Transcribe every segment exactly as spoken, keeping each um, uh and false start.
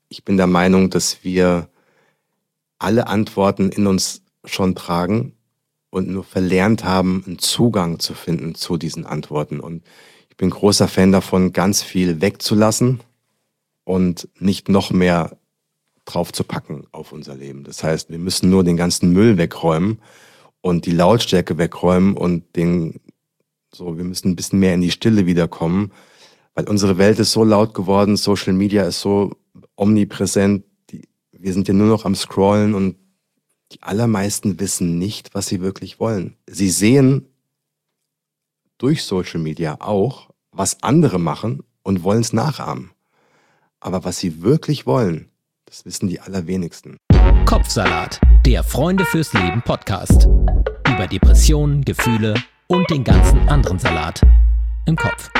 ich bin der Meinung, dass wir alle Antworten in uns schon tragen und nur verlernt haben, einen Zugang zu finden zu diesen Antworten. Und ich bin großer Fan davon, ganz viel wegzulassen und nicht noch mehr drauf zu packen auf unser Leben. Das heißt, wir müssen nur den ganzen Müll wegräumen und die Lautstärke wegräumen und den, so, wir müssen ein bisschen mehr in die Stille wiederkommen, weil unsere Welt ist so laut geworden, Social Media ist so omnipräsent, die, wir sind ja nur noch am Scrollen und die allermeisten wissen nicht, was sie wirklich wollen. Sie sehen durch Social Media auch, was andere machen und wollen es nachahmen. Aber was sie wirklich wollen, das wissen die allerwenigsten. Kopfsalat, der Freunde fürs Leben Podcast. Über Depressionen, Gefühle und den ganzen anderen Salat im Kopf.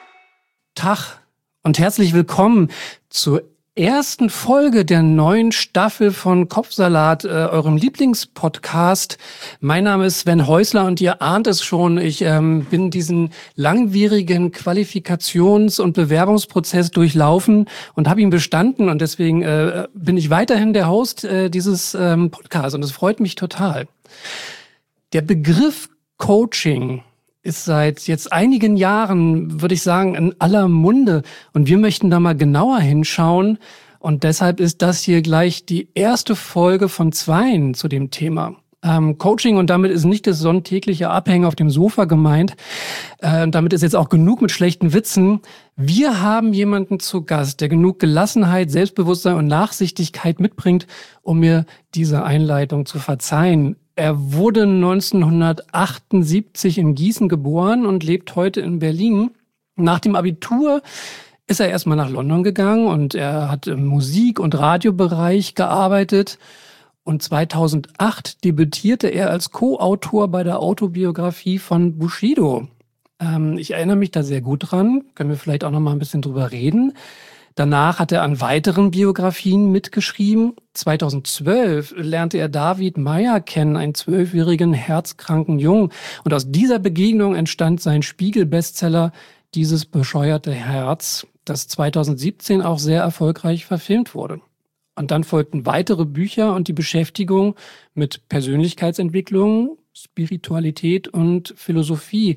Tag und herzlich willkommen zur ersten Folge der neuen Staffel von Kopfsalat, äh, eurem Lieblingspodcast. Mein Name ist Sven Häusler und ihr ahnt es schon, ich ähm, bin diesen langwierigen Qualifikations- und Bewerbungsprozess durchlaufen und habe ihn bestanden und deswegen äh, bin ich weiterhin der Host äh, dieses ähm, Podcasts und es freut mich total. Der Begriff Coaching ist seit jetzt einigen Jahren, würde ich sagen, in aller Munde. Und wir möchten da mal genauer hinschauen. Und deshalb ist das hier gleich die erste Folge von zweien zu dem Thema. Ähm, Coaching, und damit ist nicht das sonntägliche Abhängen auf dem Sofa gemeint. Äh, damit ist jetzt auch genug mit schlechten Witzen. Wir haben jemanden zu Gast, der genug Gelassenheit, Selbstbewusstsein und Nachsichtigkeit mitbringt, um mir diese Einleitung zu verzeihen. Er wurde neunzehnhundertachtundsiebzig in Gießen geboren und lebt heute in Berlin. Nach dem Abitur ist er erstmal nach London gegangen und er hat im Musik- und Radiobereich gearbeitet. Und zweitausendacht debütierte er als Co-Autor bei der Autobiografie von Bushido. Ähm, ich erinnere mich da sehr gut dran, können wir vielleicht auch noch mal ein bisschen drüber reden. Danach hat er an weiteren Biografien mitgeschrieben. zweitausendzwölf lernte er David Meyer kennen, einen zwölfjährigen herzkranken Jungen. Und aus dieser Begegnung entstand sein Spiegel-Bestseller Dieses bescheuerte Herz, das zweitausendsiebzehn auch sehr erfolgreich verfilmt wurde. Und dann folgten weitere Bücher und die Beschäftigung mit Persönlichkeitsentwicklung, Spiritualität und Philosophie.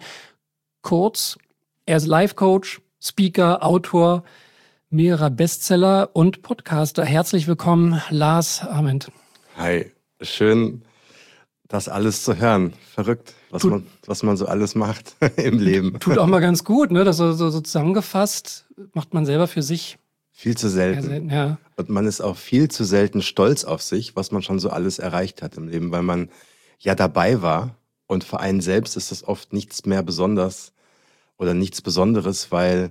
Kurz, er ist Life-Coach, Speaker, Autor, mehrerer Bestseller und Podcaster. Herzlich willkommen, Lars Ament. Hi, schön, das alles zu hören. Verrückt, was, Tut, man, was man so alles macht im Leben. Tut auch mal ganz gut, ne? Das so, so, so zusammengefasst macht man selber für sich. Viel zu selten. selten ja. Und man ist auch viel zu selten stolz auf sich, was man schon so alles erreicht hat im Leben, weil man ja dabei war. Und für einen selbst ist das oft nichts mehr besonders oder nichts Besonderes, weil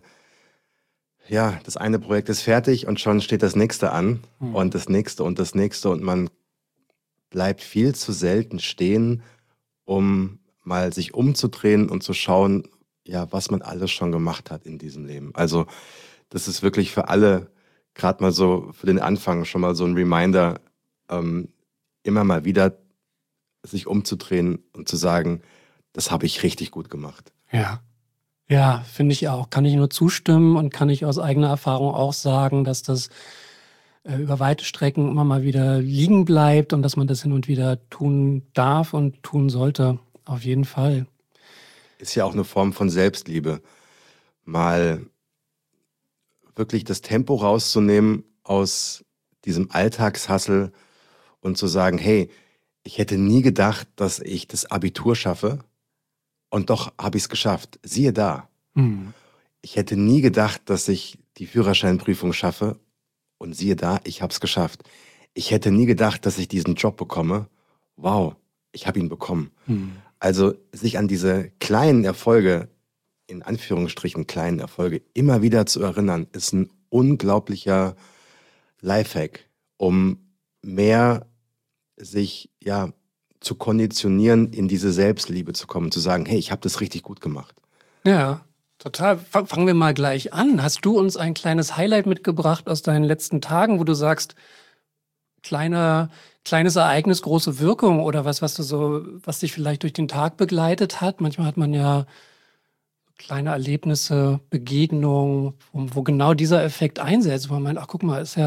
ja, das eine Projekt ist fertig und schon steht das nächste an mhm. und das nächste und das nächste und man bleibt viel zu selten stehen, um mal sich umzudrehen und zu schauen, ja, was man alles schon gemacht hat in diesem Leben. Also das ist wirklich für alle, gerade mal so für den Anfang schon mal so ein Reminder, ähm, immer mal wieder sich umzudrehen und zu sagen, das habe ich richtig gut gemacht. Ja. Ja, finde ich auch. Kann ich nur zustimmen und kann ich aus eigener Erfahrung auch sagen, dass das äh, über weite Strecken immer mal wieder liegen bleibt und dass man das hin und wieder tun darf und tun sollte. Auf jeden Fall. Ist ja auch eine Form von Selbstliebe. Mal wirklich das Tempo rauszunehmen aus diesem Alltagshassel und zu sagen, hey, ich hätte nie gedacht, dass ich das Abitur schaffe. Und doch habe ich es geschafft. Siehe da. Mhm. Ich hätte nie gedacht, dass ich die Führerscheinprüfung schaffe. Und siehe da, ich habe es geschafft. Ich hätte nie gedacht, dass ich diesen Job bekomme. Wow, ich habe ihn bekommen. Mhm. Also sich an diese kleinen Erfolge, in Anführungsstrichen kleinen Erfolge, immer wieder zu erinnern, ist ein unglaublicher Lifehack, um mehr sich, ja, zu konditionieren, in diese Selbstliebe zu kommen, zu sagen, hey, ich habe das richtig gut gemacht. Ja, total. Fangen wir mal gleich an. Hast du uns ein kleines Highlight mitgebracht aus deinen letzten Tagen, wo du sagst, kleiner, kleines Ereignis, große Wirkung oder was, was du so, was dich vielleicht durch den Tag begleitet hat? Manchmal hat man ja kleine Erlebnisse, Begegnungen, wo, wo genau dieser Effekt einsetzt, wo man meint, ach guck mal, ist ja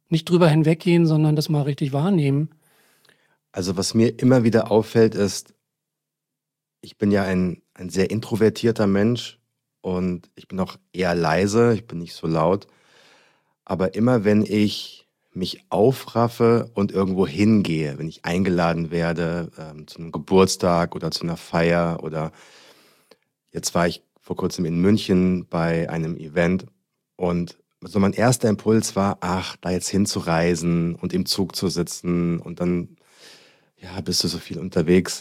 nicht drüber hinweggehen, sondern das mal richtig wahrnehmen. Also was mir immer wieder auffällt ist, ich bin ja ein, ein sehr introvertierter Mensch und ich bin auch eher leise, ich bin nicht so laut. Aber immer wenn ich mich aufraffe und irgendwo hingehe, wenn ich eingeladen werde ähm, zu einem Geburtstag oder zu einer Feier oder jetzt war ich vor kurzem in München bei einem Event und so mein erster Impuls war, ach, da jetzt hinzureisen und im Zug zu sitzen und dann, ja, bist du so viel unterwegs.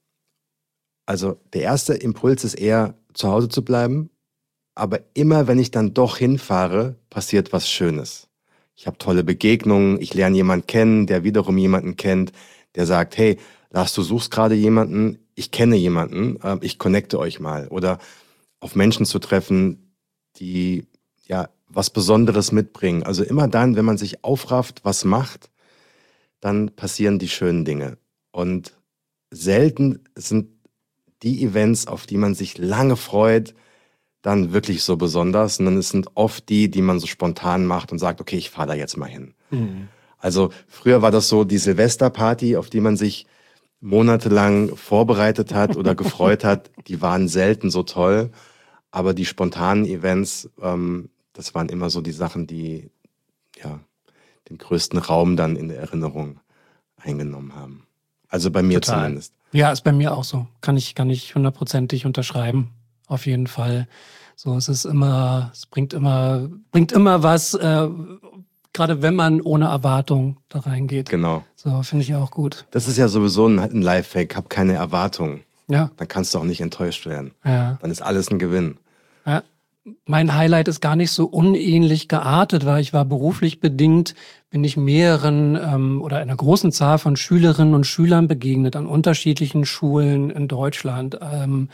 Also der erste Impuls ist eher, zu Hause zu bleiben, aber immer, wenn ich dann doch hinfahre, passiert was Schönes. Ich habe tolle Begegnungen, ich lerne jemanden kennen, der wiederum jemanden kennt, der sagt, hey, Lars, du suchst gerade jemanden, ich kenne jemanden, äh, ich connecte euch mal. Oder auf Menschen zu treffen, die ja was Besonderes mitbringen. Also immer dann, wenn man sich aufrafft, was macht, dann passieren die schönen Dinge. Und selten sind die Events, auf die man sich lange freut, dann wirklich so besonders, sondern es sind oft die, die man so spontan macht und sagt, okay, ich fahre da jetzt mal hin. Mhm. Also früher war das so die Silvesterparty, auf die man sich monatelang vorbereitet hat oder gefreut hat, die waren selten so toll, aber die spontanen Events, ähm, das waren immer so die Sachen, die ja den größten Raum dann in der Erinnerung eingenommen haben. Also bei mir Total. Zumindest. Ja, ist bei mir auch so. Kann ich, kann ich hundertprozentig unterschreiben. Auf jeden Fall. So, es ist immer, es bringt immer, bringt immer was, äh, gerade wenn man ohne Erwartung da reingeht. Genau. So, finde ich auch gut. Das ist ja sowieso ein, ein Lifehack. Hab keine Erwartung. Ja. Dann kannst du auch nicht enttäuscht werden. Ja. Dann ist alles ein Gewinn. Ja. Mein Highlight ist gar nicht so unähnlich geartet, weil ich war beruflich bedingt, bin ich mehreren ähm, oder einer großen Zahl von Schülerinnen und Schülern begegnet an unterschiedlichen Schulen in Deutschland. Ähm,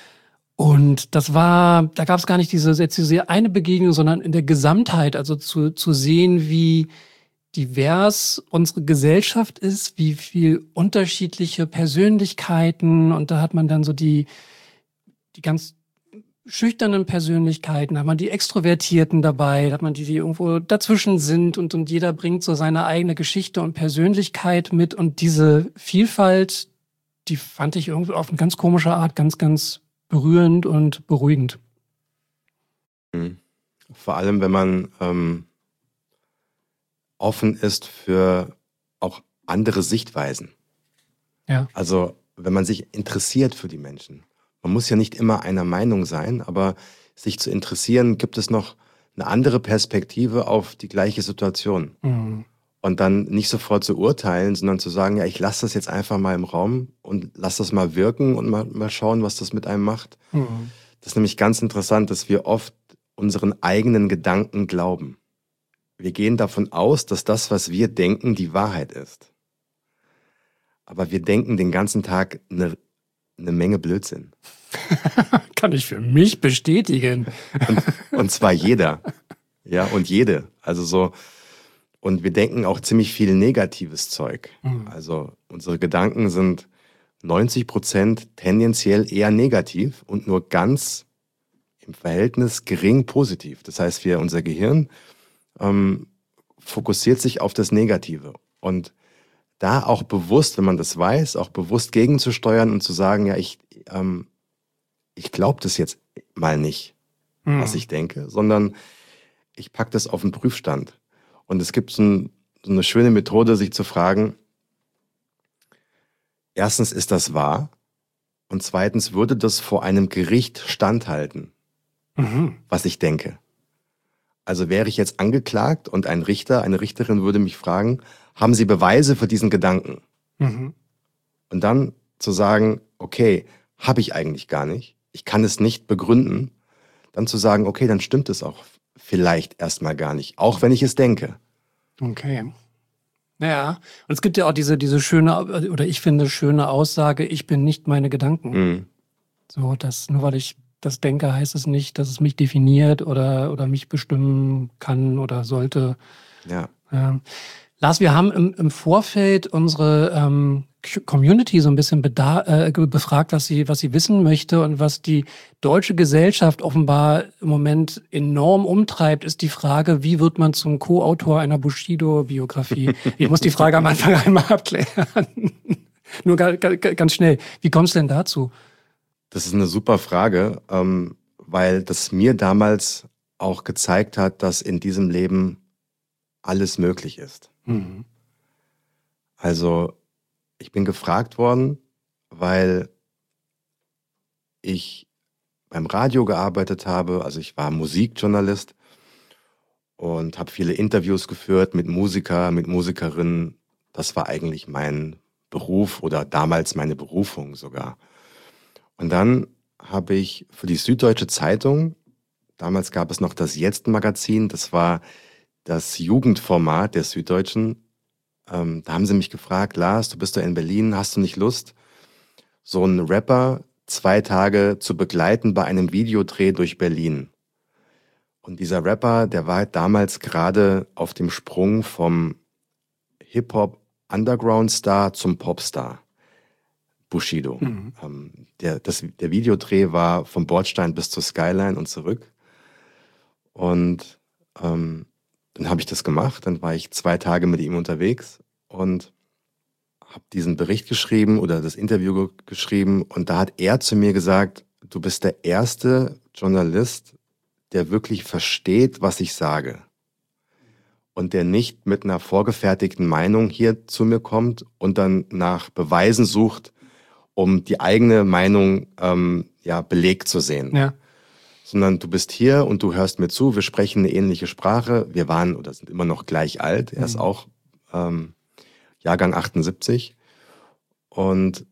und das war, da gab es gar nicht diese, jetzt diese eine Begegnung, sondern in der Gesamtheit, also zu, zu sehen, wie divers unsere Gesellschaft ist, wie viel unterschiedliche Persönlichkeiten, und da hat man dann so die, die ganz schüchternen Persönlichkeiten, da hat man die Extrovertierten dabei, da hat man die, die irgendwo dazwischen sind, und, und jeder bringt so seine eigene Geschichte und Persönlichkeit mit, und diese Vielfalt, die fand ich irgendwie auf eine ganz komische Art ganz, ganz berührend und beruhigend. Mhm. Vor allem, wenn man ähm, offen ist für auch andere Sichtweisen. Ja. Also wenn man sich interessiert für die Menschen. Man muss ja nicht immer einer Meinung sein, aber sich zu interessieren, gibt es noch eine andere Perspektive auf die gleiche Situation. Mhm. Und dann nicht sofort zu urteilen, sondern zu sagen, ja, ich lasse das jetzt einfach mal im Raum und lasse das mal wirken und mal, mal schauen, was das mit einem macht. Mhm. Das ist nämlich ganz interessant, dass wir oft unseren eigenen Gedanken glauben. Wir gehen davon aus, dass das, was wir denken, die Wahrheit ist. Aber wir denken den ganzen Tag eine eine Menge Blödsinn. Kann ich für mich bestätigen. Und, und zwar jeder. Ja, und jede. Also so, und wir denken auch ziemlich viel negatives Zeug. Mhm. Also unsere Gedanken sind neunzig Prozent tendenziell eher negativ und nur ganz im Verhältnis gering positiv. Das heißt, wir, unser Gehirn ähm, fokussiert sich auf das Negative. Und da auch bewusst, wenn man das weiß, auch bewusst gegenzusteuern und zu sagen, ja, ich, ähm, ich glaube das jetzt mal nicht, mhm. was ich denke, sondern ich packe das auf den Prüfstand. Und es gibt so, ein, so eine schöne Methode, sich zu fragen, erstens, ist das wahr? Und zweitens, würde das vor einem Gericht standhalten, mhm. was ich denke? Also wäre ich jetzt angeklagt und ein Richter, eine Richterin würde mich fragen, haben Sie Beweise für diesen Gedanken? Mhm. Und dann zu sagen, okay, habe ich eigentlich gar nicht, ich kann es nicht begründen, dann zu sagen, okay, dann stimmt es auch vielleicht erstmal gar nicht, auch wenn ich es denke. Okay. Ja, und es gibt ja auch diese, diese schöne, oder ich finde, schöne Aussage, ich bin nicht meine Gedanken. Mhm. So, dass nur weil ich das denke, heißt es nicht, dass es mich definiert oder, oder mich bestimmen kann oder sollte. Ja. Ja. Lars, wir haben im, im Vorfeld unsere ähm, Community so ein bisschen beda- äh, befragt, was sie, was sie wissen möchte und was die deutsche Gesellschaft offenbar im Moment enorm umtreibt, ist die Frage, wie wird man zum Co-Autor einer Bushido-Biografie? Ich muss die Frage am Anfang einmal abklären. Nur ga, ga, ganz schnell. Wie kommst du denn dazu? Das ist eine super Frage, ähm, weil das mir damals auch gezeigt hat, dass in diesem Leben alles möglich ist. Mhm. Also ich bin gefragt worden, weil ich beim Radio gearbeitet habe. Also ich war Musikjournalist und habe viele Interviews geführt mit Musikern, mit Musikerinnen. Das war eigentlich mein Beruf oder damals meine Berufung sogar. Und dann habe ich für die Süddeutsche Zeitung, damals gab es noch das Jetzt-Magazin, das war das Jugendformat der Süddeutschen. Ähm, da haben sie mich gefragt, Lars, du bist doch in Berlin, hast du nicht Lust, so einen Rapper zwei Tage zu begleiten bei einem Videodreh durch Berlin? Und dieser Rapper, der war halt damals gerade auf dem Sprung vom Hip-Hop-Underground-Star zum Popstar. Bushido. Mhm. Ähm, der, das, der Videodreh war vom Bordstein bis zur Skyline und zurück. Und ähm, dann habe ich das gemacht. Dann war ich zwei Tage mit ihm unterwegs und habe diesen Bericht geschrieben oder das Interview ge- geschrieben. Und da hat er zu mir gesagt, du bist der erste Journalist, der wirklich versteht, was ich sage. Und der nicht mit einer vorgefertigten Meinung hier zu mir kommt und dann nach Beweisen sucht, um die eigene Meinung ähm, ja, belegt zu sehen. Ja. Sondern du bist hier und du hörst mir zu, wir sprechen eine ähnliche Sprache. Wir waren oder sind immer noch gleich alt. Er mhm. ist auch ähm, Jahrgang achtundsiebzig. Und,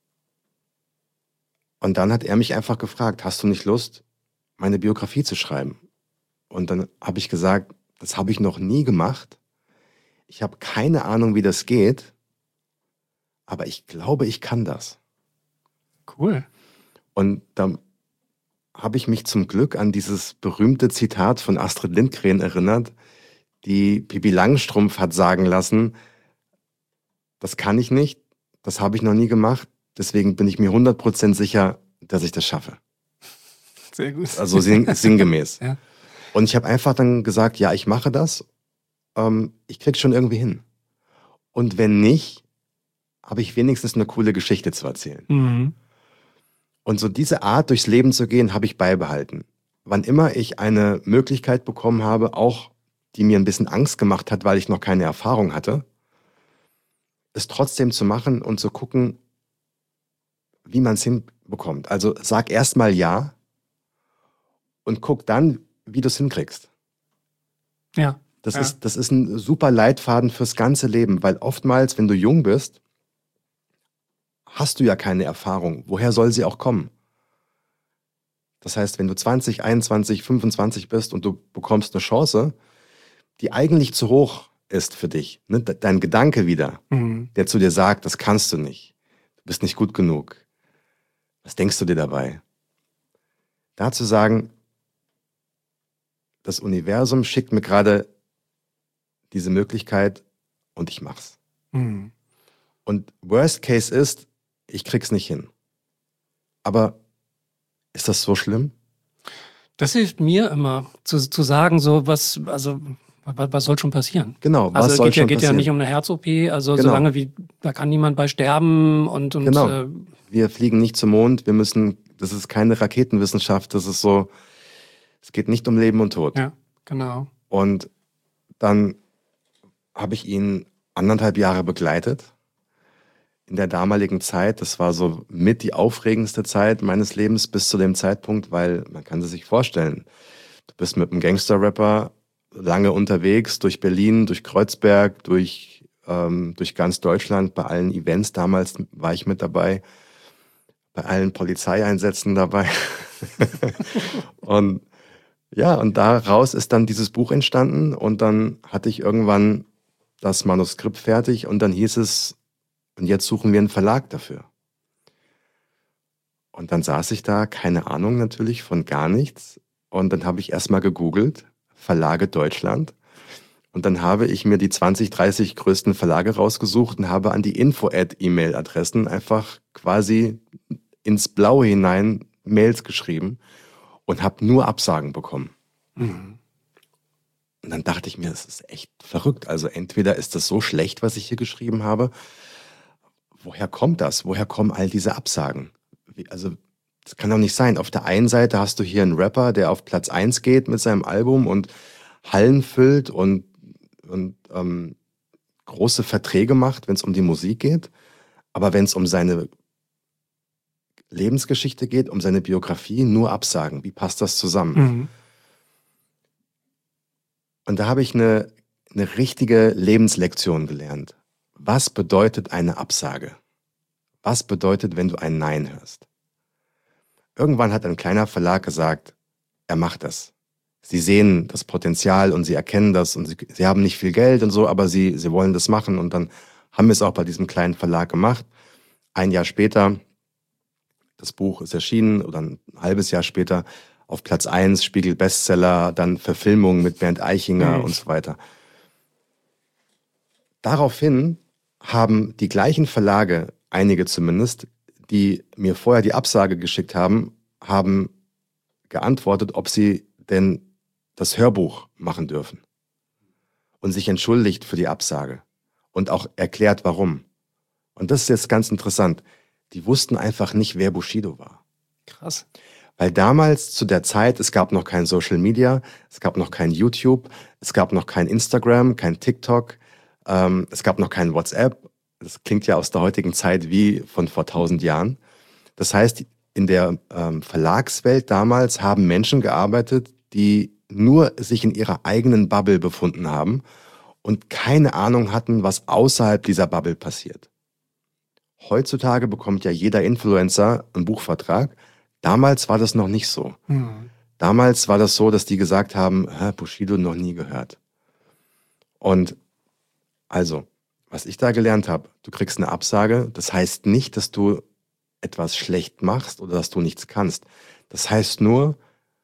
und dann hat er mich einfach gefragt, hast du nicht Lust, meine Biografie zu schreiben? Und dann habe ich gesagt, das habe ich noch nie gemacht. Ich habe keine Ahnung, wie das geht, aber ich glaube, ich kann das. Cool. Und da habe ich mich zum Glück an dieses berühmte Zitat von Astrid Lindgren erinnert, die Pippi Langstrumpf hat sagen lassen, das kann ich nicht, das habe ich noch nie gemacht, deswegen bin ich mir hundert Prozent sicher, dass ich das schaffe. Sehr gut. Also sing, sinngemäß. Ja. Und ich habe einfach dann gesagt, ja, ich mache das, ähm, ich krieg's schon irgendwie hin. Und wenn nicht, habe ich wenigstens eine coole Geschichte zu erzählen. Mhm. Und so diese Art, durchs Leben zu gehen, habe ich beibehalten. Wann immer ich eine Möglichkeit bekommen habe, auch die mir ein bisschen Angst gemacht hat, weil ich noch keine Erfahrung hatte, es trotzdem zu machen und zu gucken, wie man es hinbekommt. Also sag erst mal ja und guck dann, wie du es hinkriegst. Ja. Das, ja. ist, das ist ein super Leitfaden fürs ganze Leben, weil oftmals, wenn du jung bist, hast du ja keine Erfahrung. Woher soll sie auch kommen? Das heißt, wenn du zwanzig, einundzwanzig, fünfundzwanzig bist und du bekommst eine Chance, die eigentlich zu hoch ist für dich, ne? Dein Gedanke wieder, Mhm. der zu dir sagt, das kannst du nicht, du bist nicht gut genug. Was denkst du dir dabei? Da zu sagen, das Universum schickt mir gerade diese Möglichkeit und ich mach's. Mhm. Und Worst Case ist, ich krieg's nicht hin. Aber ist das so schlimm? Das hilft mir immer, zu, zu sagen, so was, also was, was soll schon passieren? Genau, was also soll geht ja, schon geht passieren? ja nicht um eine Herz-O P, also Genau. solange wie, da kann niemand bei sterben und, und Genau. äh, Wir fliegen nicht zum Mond, wir müssen, das ist keine Raketenwissenschaft, das ist so, es geht nicht um Leben und Tod. ja, genau. Und dann habe ich ihn anderthalb Jahre begleitet. In der damaligen Zeit, das war so mit die aufregendste Zeit meines Lebens bis zu dem Zeitpunkt, weil man kann es sich vorstellen, du bist mit einem Gangster-Rapper lange unterwegs, durch Berlin, durch Kreuzberg, durch, ähm, durch ganz Deutschland, bei allen Events, damals war ich mit dabei, bei allen Polizeieinsätzen dabei. Und ja, und daraus ist dann dieses Buch entstanden und dann hatte ich irgendwann das Manuskript fertig und dann hieß es, und jetzt suchen wir einen Verlag dafür. Und dann saß ich da, keine Ahnung natürlich von gar nichts. Und dann habe ich erstmal gegoogelt, Verlage Deutschland. Und dann habe ich mir die zwanzig, dreißig größten Verlage rausgesucht und habe an die Info-Ad-E-Mail-Adressen einfach quasi ins Blaue hinein Mails geschrieben und habe nur Absagen bekommen. Mhm. Und dann dachte ich mir, das ist echt verrückt. Also entweder ist das so schlecht, was ich hier geschrieben habe. Woher kommt das? Woher kommen all diese Absagen? Wie, also das kann doch nicht sein. Auf der einen Seite hast du hier einen Rapper, der auf Platz eins geht mit seinem Album und Hallen füllt und und ähm, große Verträge macht, wenn es um die Musik geht. Aber wenn es um seine Lebensgeschichte geht, um seine Biografie, nur Absagen. Wie passt das zusammen? Mhm. Und da habe ich eine, eine richtige Lebenslektion gelernt. Was bedeutet eine Absage? Was bedeutet, wenn du ein Nein hörst? Irgendwann hat ein kleiner Verlag gesagt, er macht das. Sie sehen das Potenzial und sie erkennen das und sie, sie haben nicht viel Geld und so, aber sie, sie wollen das machen. Und dann haben wir es auch bei diesem kleinen Verlag gemacht. Ein Jahr später, das Buch ist erschienen, oder ein halbes Jahr später, auf Platz eins, Spiegel Bestseller, dann Verfilmungen mit Bernd Eichinger mhm. und so weiter. Daraufhin haben die gleichen Verlage, einige zumindest, die mir vorher die Absage geschickt haben, haben geantwortet, ob sie denn das Hörbuch machen dürfen und sich entschuldigt für die Absage und auch erklärt, warum. Und das ist jetzt ganz interessant. Die wussten einfach nicht, wer Bushido war. Krass. Weil damals zu der Zeit, es gab noch kein Social Media, es gab noch kein YouTube, es gab noch kein Instagram, kein TikTok, ähm, es gab noch kein WhatsApp. Das klingt ja aus der heutigen Zeit wie von vor tausend Jahren. Das heißt, in der ähm, Verlagswelt damals haben Menschen gearbeitet, die nur sich in ihrer eigenen Bubble befunden haben und keine Ahnung hatten, was außerhalb dieser Bubble passiert. Heutzutage bekommt ja jeder Influencer einen Buchvertrag. Damals war das noch nicht so. Mhm. Damals war das so, dass die gesagt haben, Bushido noch nie gehört. Und also, was ich da gelernt habe, du kriegst eine Absage, das heißt nicht, dass du etwas schlecht machst oder dass du nichts kannst. Das heißt nur,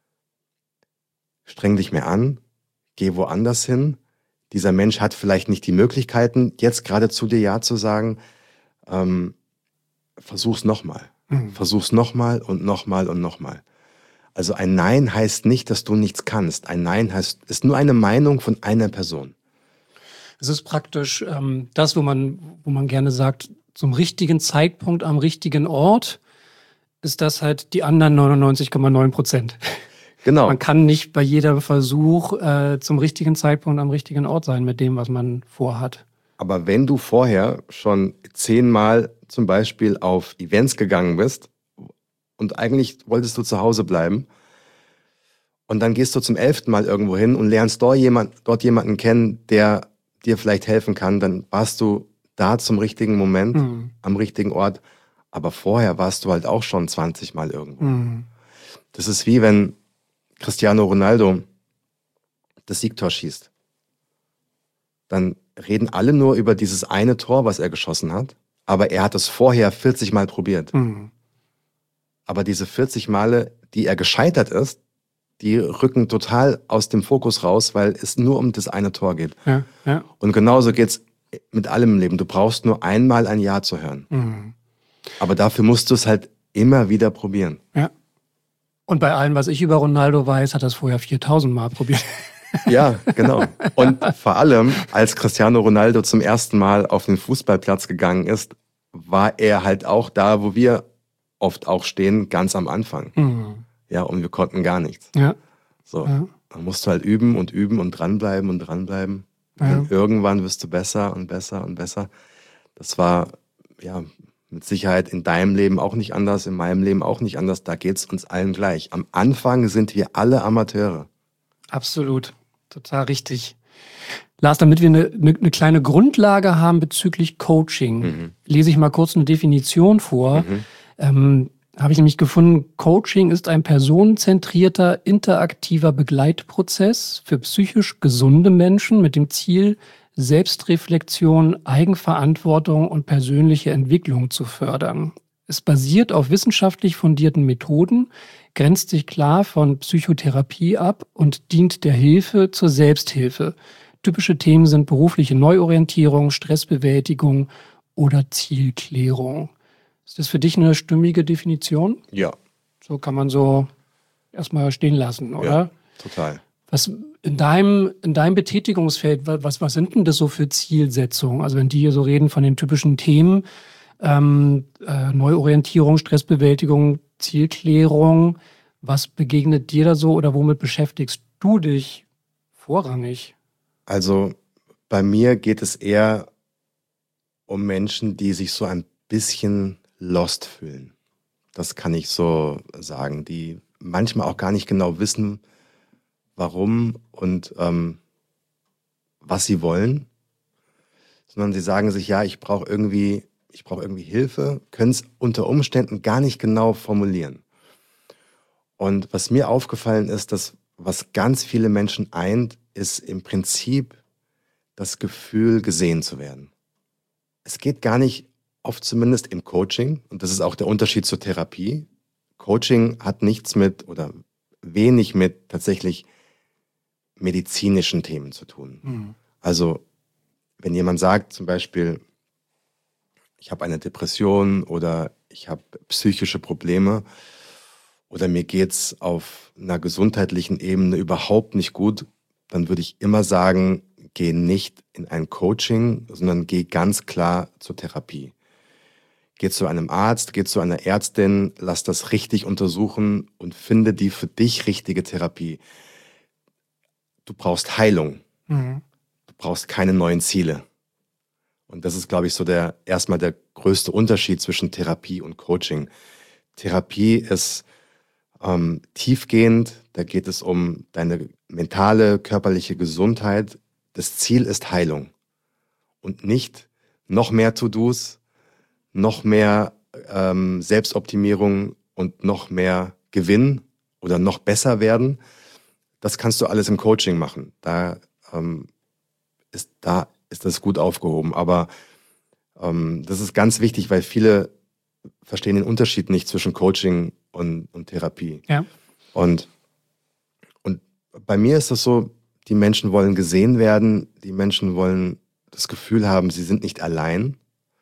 streng dich mehr an, geh woanders hin. Dieser Mensch hat vielleicht nicht die Möglichkeiten, jetzt gerade zu dir Ja zu sagen. Ähm, versuch's nochmal. Mhm. Versuch's nochmal und nochmal und nochmal. Also ein Nein heißt nicht, dass du nichts kannst. Ein Nein heißt, ist nur eine Meinung von einer Person. Es ist praktisch ähm, das, wo man, wo man gerne sagt, zum richtigen Zeitpunkt am richtigen Ort ist das halt die anderen neunundneunzig Komma neun Prozent. Genau. Man kann nicht bei jedem Versuch äh, zum richtigen Zeitpunkt am richtigen Ort sein mit dem, was man vorhat. Aber wenn du vorher schon zehnmal zum Beispiel auf Events gegangen bist und eigentlich wolltest du zu Hause bleiben und dann gehst du zum elften Mal irgendwo hin und lernst dort, jemand, dort jemanden kennen, der dir vielleicht helfen kann, dann warst du da zum richtigen Moment, mhm. am richtigen Ort. Aber vorher warst du halt auch schon zwanzig Mal irgendwo. Mhm. Das ist wie wenn Cristiano Ronaldo das Siegtor schießt. Dann reden alle nur über dieses eine Tor, was er geschossen hat. Aber er hat es vorher vierzig Mal probiert. Mhm. Aber diese vierzig Male, die er gescheitert ist, die rücken total aus dem Fokus raus, weil es nur um das eine Tor geht. Ja, ja. Und genauso geht's mit allem im Leben. Du brauchst nur einmal ein Ja zu hören. Mhm. Aber dafür musst du es halt immer wieder probieren. Ja. Und bei allem, was ich über Ronaldo weiß, hat er es vorher viertausend Mal probiert. Ja, genau. Und vor allem, als Cristiano Ronaldo zum ersten Mal auf den Fußballplatz gegangen ist, war er halt auch da, wo wir oft auch stehen, ganz am Anfang. Mhm. Ja, und wir konnten gar nichts. Ja. So, ja. Dann musst du halt üben und üben und dranbleiben und dranbleiben. Ja. Und irgendwann wirst du besser und besser und besser. Das war, ja, mit Sicherheit in deinem Leben auch nicht anders, in meinem Leben auch nicht anders. Da geht's uns allen gleich. Am Anfang sind wir alle Amateure. Absolut. Total richtig. Lars, damit wir eine, eine, eine kleine Grundlage haben bezüglich Coaching, mhm. lese ich mal kurz eine Definition vor. Mhm. Ähm, habe ich nämlich gefunden, Coaching ist ein personenzentrierter, interaktiver Begleitprozess für psychisch gesunde Menschen mit dem Ziel, Selbstreflexion, Eigenverantwortung und persönliche Entwicklung zu fördern. Es basiert auf wissenschaftlich fundierten Methoden, grenzt sich klar von Psychotherapie ab und dient der Hilfe zur Selbsthilfe. typische Themen sind berufliche Neuorientierung, Stressbewältigung oder Zielklärung. Ist das für dich eine stimmige Definition? Ja. So kann man so erstmal stehen lassen, oder? Ja, total. Was in deinem, in deinem Betätigungsfeld, was, was sind denn das so für Zielsetzungen? Also wenn die hier so reden von den typischen Themen, ähm, äh, Neuorientierung, Stressbewältigung, Zielklärung, was begegnet dir da so oder womit beschäftigst du dich vorrangig? Also bei mir geht es eher um Menschen, die sich so ein bisschen lost fühlen. Das kann ich so sagen, die manchmal auch gar nicht genau wissen, warum und ähm, was sie wollen, sondern sie sagen sich, ja, ich brauche irgendwie, ich brauche irgendwie Hilfe, können es unter Umständen gar nicht genau formulieren. Und was mir aufgefallen ist, dass was ganz viele Menschen eint, ist im Prinzip das Gefühl, gesehen zu werden. Es geht gar nicht, oft zumindest im Coaching, und das ist auch der Unterschied zur Therapie. Coaching hat nichts mit oder wenig mit tatsächlich medizinischen Themen zu tun. Mhm. Also wenn jemand sagt zum Beispiel, ich habe eine Depression oder ich habe psychische Probleme oder mir geht's auf einer gesundheitlichen Ebene überhaupt nicht gut, dann würde ich immer sagen, geh nicht in ein Coaching, sondern geh ganz klar zur Therapie. Geh zu einem Arzt, geh zu einer Ärztin, lass das richtig untersuchen und finde die für dich richtige Therapie. Du brauchst Heilung. Mhm. Du brauchst keine neuen Ziele. Und das ist, glaube ich, so der erstmal der größte Unterschied zwischen Therapie und Coaching. Therapie ist ähm, tiefgehend, da geht es um deine mentale, körperliche Gesundheit. Das Ziel ist Heilung und nicht noch mehr To-Dos, noch mehr ähm, Selbstoptimierung und noch mehr Gewinn oder noch besser werden. Das kannst du alles im Coaching machen. Da ähm, ist, da ist das gut aufgehoben. Aber ähm, das ist ganz wichtig, weil viele verstehen den Unterschied nicht zwischen Coaching und, und Therapie. Ja. Und, und bei mir ist das so, die Menschen wollen gesehen werden, die Menschen wollen das Gefühl haben, sie sind nicht allein.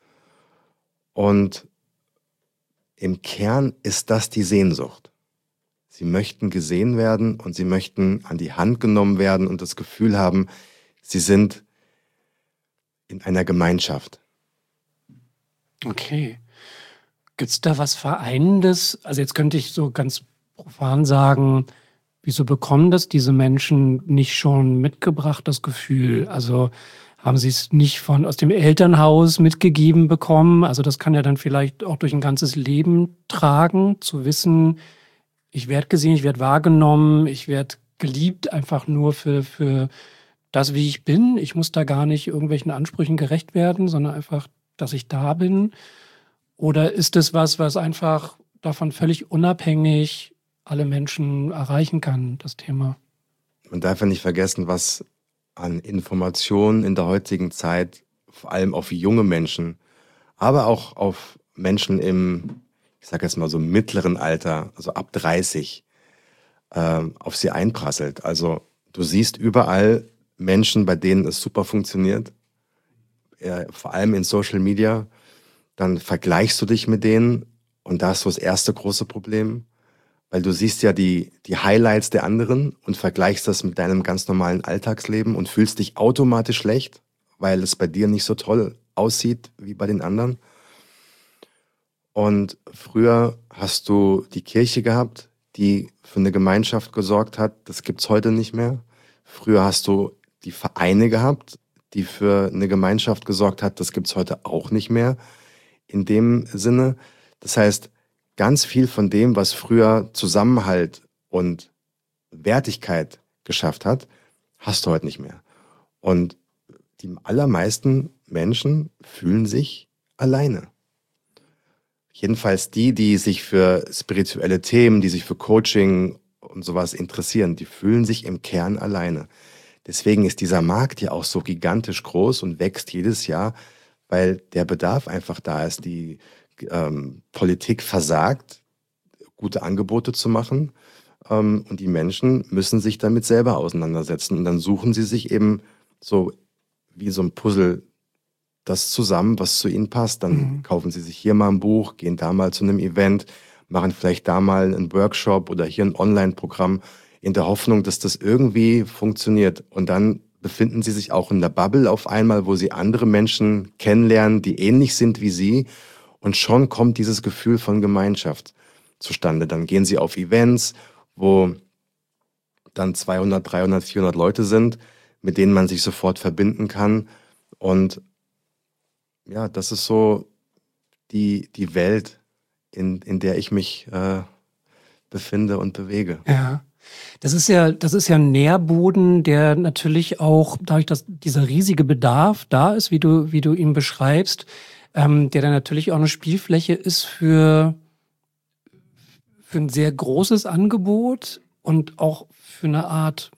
Und im Kern ist das die Sehnsucht. Sie möchten gesehen werden und sie möchten an die Hand genommen werden und das Gefühl haben, sie sind in einer Gemeinschaft. Okay. Gibt es da was Vereinendes? Also jetzt könnte ich so ganz profan sagen, wieso bekommen das diese Menschen nicht schon mitgebracht, das Gefühl? Also haben sie es nicht von aus dem Elternhaus mitgegeben bekommen? Also das kann ja dann vielleicht auch durch ein ganzes Leben tragen, zu wissen, ich werde gesehen, ich werde wahrgenommen, ich werde geliebt, einfach nur für, für das, wie ich bin. Ich muss da gar nicht irgendwelchen Ansprüchen gerecht werden, sondern einfach, dass ich da bin. Oder ist es was, was einfach davon völlig unabhängig alle Menschen erreichen kann, das Thema? Man darf ja nicht vergessen, was an Informationen in der heutigen Zeit, vor allem auf junge Menschen, aber auch auf Menschen im, ich sage jetzt mal so mittleren Alter, also ab dreißig, äh, auf sie einprasselt. Also du siehst überall Menschen, bei denen es super funktioniert, äh, vor allem in Social Media. Dann vergleichst du dich mit denen und da ist so das erste große Problem, weil du siehst ja die, die Highlights der anderen und vergleichst das mit deinem ganz normalen Alltagsleben und fühlst dich automatisch schlecht, weil es bei dir nicht so toll aussieht wie bei den anderen. Und früher hast du die Kirche gehabt, die für eine Gemeinschaft gesorgt hat. Das gibt's heute nicht mehr. Früher hast du die Vereine gehabt, die für eine Gemeinschaft gesorgt hat. Das gibt's heute auch nicht mehr in dem Sinne. Das heißt, ganz viel von dem, was früher Zusammenhalt und Wertigkeit geschafft hat, hast du heute nicht mehr. Und die allermeisten Menschen fühlen sich alleine. Jedenfalls die, die sich für spirituelle Themen, die sich für Coaching und sowas interessieren, die fühlen sich im Kern alleine. Deswegen ist dieser Markt ja auch so gigantisch groß und wächst jedes Jahr, weil der Bedarf einfach da ist. Die ähm, Politik versagt, gute Angebote zu machen, ähm, und die Menschen müssen sich damit selber auseinandersetzen. Und dann suchen sie sich eben so wie so ein Puzzle das zusammen, was zu ihnen passt. Dann mhm. kaufen sie sich hier mal ein Buch, gehen da mal zu einem Event, machen vielleicht da mal einen Workshop oder hier ein Online-Programm in der Hoffnung, dass das irgendwie funktioniert. Und dann befinden sie sich auch in der Bubble auf einmal, wo sie andere Menschen kennenlernen, die ähnlich sind wie sie. Und schon kommt dieses Gefühl von Gemeinschaft zustande. Dann gehen sie auf Events, wo dann zweihundert, dreihundert, vierhundert Leute sind, mit denen man sich sofort verbinden kann. Und ja, das ist so die, die Welt, in, in der ich mich äh, befinde und bewege. Ja. Das ist ja, das ist ja ein Nährboden, der natürlich auch, dadurch, dass dieser riesige Bedarf da ist, wie du, wie du ihn beschreibst, ähm, der dann natürlich auch eine Spielfläche ist für, für ein sehr großes Angebot und auch für eine Art